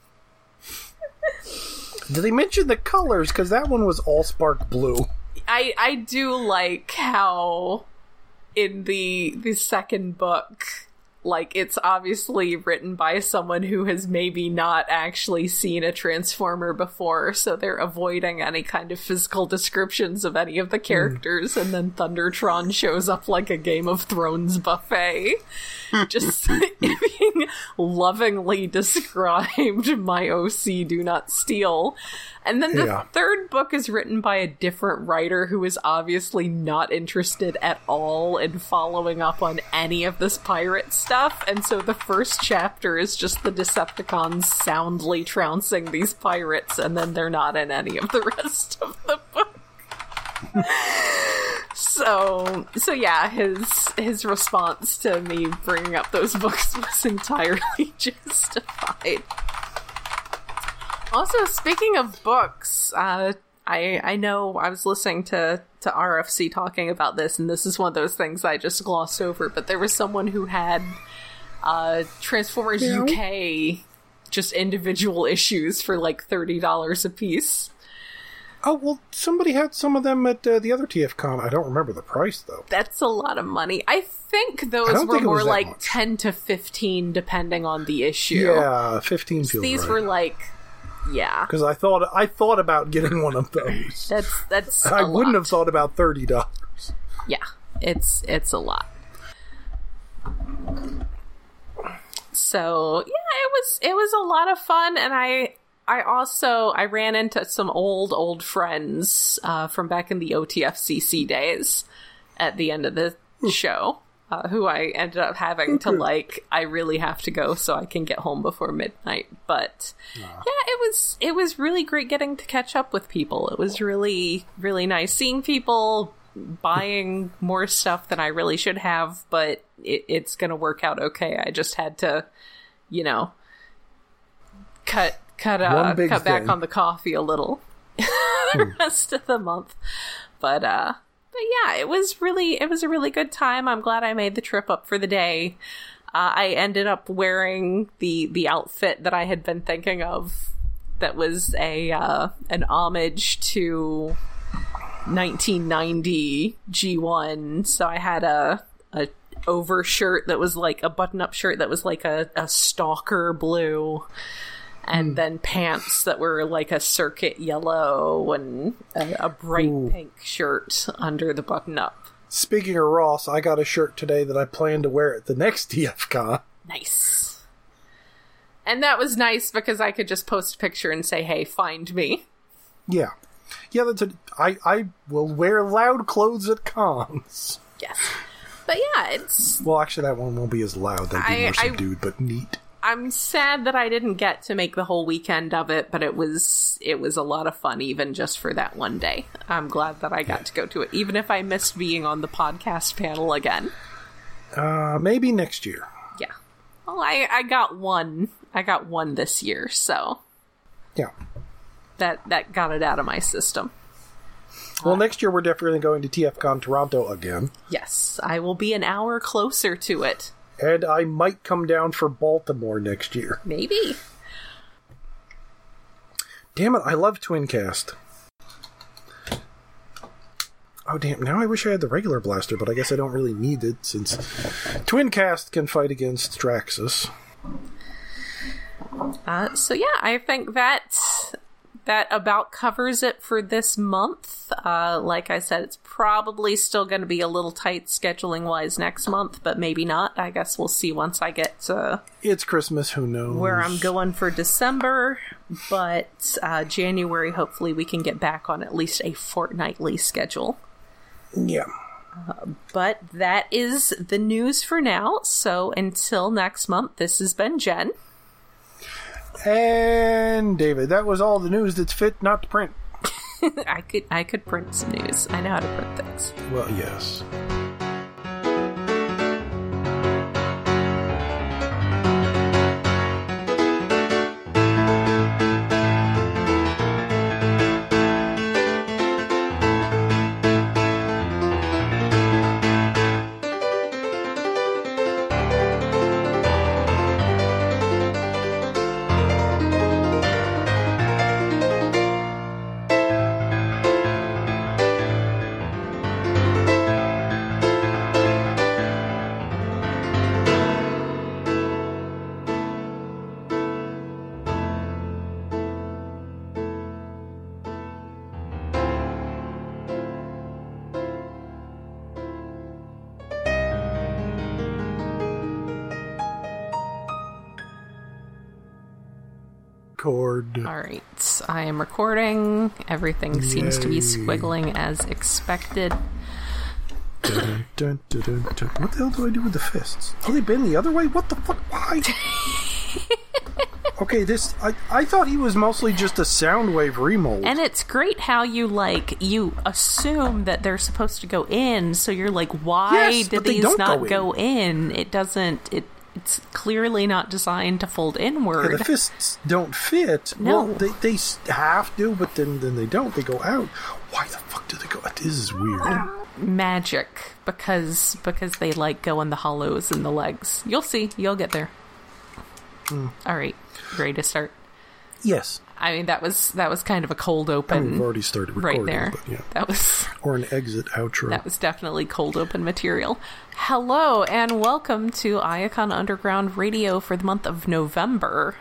Speaker 2: Did they mention the colors? Because that one was all spark blue.
Speaker 1: I do like how in the second book, like, it's obviously written by someone who has maybe not actually seen a Transformer before, so they're avoiding any kind of physical descriptions of any of the characters, and then Thundertron shows up like a Game of Thrones buffet. Just being lovingly described, my OC do not steal. And then the third book is written by a different writer who is obviously not interested at all in following up on any of this pirate stuff, and so the first chapter is just the Decepticons soundly trouncing these pirates, and then they're not in any of the rest of the book. So yeah, his response to me bringing up those books was entirely justified. Also, speaking of books, I know I was listening to RFC talking about this, and this is one of those things I just glossed over, but there was someone who had Transformers UK just individual issues for like $30 a piece.
Speaker 2: Oh, well, somebody had some of them at the other TFCon. I don't remember the price, though.
Speaker 1: That's a lot of money. I think those were more like much. 10 to 15, depending on the issue.
Speaker 2: Yeah, 15 feels
Speaker 1: These
Speaker 2: right.
Speaker 1: were like, yeah.
Speaker 2: Because I thought about getting one of those.
Speaker 1: That's
Speaker 2: I wouldn't have thought about $30.
Speaker 1: Yeah, it's a lot. So yeah, it was a lot of fun, and I I ran into some old friends from back in the OTFCC days at the end of the show, who I ended up having to I really have to go so I can get home before midnight. But it was really great getting to catch up with people. It was really, really nice seeing people buying more stuff than I really should have, but it's going to work out okay. I just had to, cut back on the coffee a little the rest of the month. But yeah, it was a really good time. I'm glad I made the trip up for the day. I ended up wearing the outfit that I had been thinking of that was an homage to 1990 G1. So I had a overshirt that was like a button-up shirt that was like a stalker blue, and then pants that were like a circuit yellow, and a bright pink shirt under the button-up.
Speaker 2: Speaking of Ross, I got a shirt today that I plan to wear at the next TFCon.
Speaker 1: Nice. And that was nice because I could just post a picture and say, hey, find me.
Speaker 2: Yeah. Yeah, I will wear loud clothes at cons.
Speaker 1: Yes. But yeah, it's...
Speaker 2: Well, actually, that one won't be as loud. That'd be more subdued, but neat.
Speaker 1: I'm sad that I didn't get to make the whole weekend of it, but it was a lot of fun, even just for that one day. I'm glad that I got to go to it, even if I missed being on the podcast panel again.
Speaker 2: Maybe next year.
Speaker 1: Yeah. Well, I got one. I got one this year, so...
Speaker 2: Yeah.
Speaker 1: That got it out of my system.
Speaker 2: Well, next year we're definitely going to TFCon Toronto again.
Speaker 1: Yes, I will be an hour closer to it.
Speaker 2: And I might come down for Baltimore next year.
Speaker 1: Maybe.
Speaker 2: Damn it, I love Twincast. Oh, damn, now I wish I had the regular blaster, but I guess I don't really need it, since Twincast can fight against Straxus.
Speaker 1: So yeah, I think that about covers it for this month. Like I said, it's probably still going to be a little tight scheduling-wise next month, but maybe not. I guess we'll see once I get to...
Speaker 2: It's Christmas, who knows?
Speaker 1: Where I'm going for December, but January, hopefully we can get back on at least a fortnightly schedule.
Speaker 2: Yeah.
Speaker 1: But that is the news for now, so until next month, this has been Jen.
Speaker 2: And David, that was all the news that's fit not to print.
Speaker 1: I could print some news. I know how to print things.
Speaker 2: Well, yes.
Speaker 1: Alright, I am recording. Everything seems to be squiggling as expected.
Speaker 2: Dun, dun, dun, dun, dun. What the hell do I do with the fists? Oh, they bend the other way? What the fuck? Why? Okay, I thought he was mostly just a Soundwave remold.
Speaker 1: And it's great how you assume that they're supposed to go in, so you're like, why did these not go in? It doesn't... It's clearly not designed to fold inward.
Speaker 2: Yeah, the fists don't fit.
Speaker 1: No.
Speaker 2: Well, they have to, but then they don't. They go out. Why the fuck do they go out? This is weird.
Speaker 1: Magic, because they go in the hollows in the legs. You'll see. You'll get there. All right. Ready to start?
Speaker 2: Yes.
Speaker 1: I mean, that was kind of a cold open.
Speaker 2: We've already started recording.
Speaker 1: Right there.
Speaker 2: But yeah.
Speaker 1: That was...
Speaker 2: Or an exit outro.
Speaker 1: That was definitely cold open material. Hello, and welcome to Iacon Underground Radio for the month of November.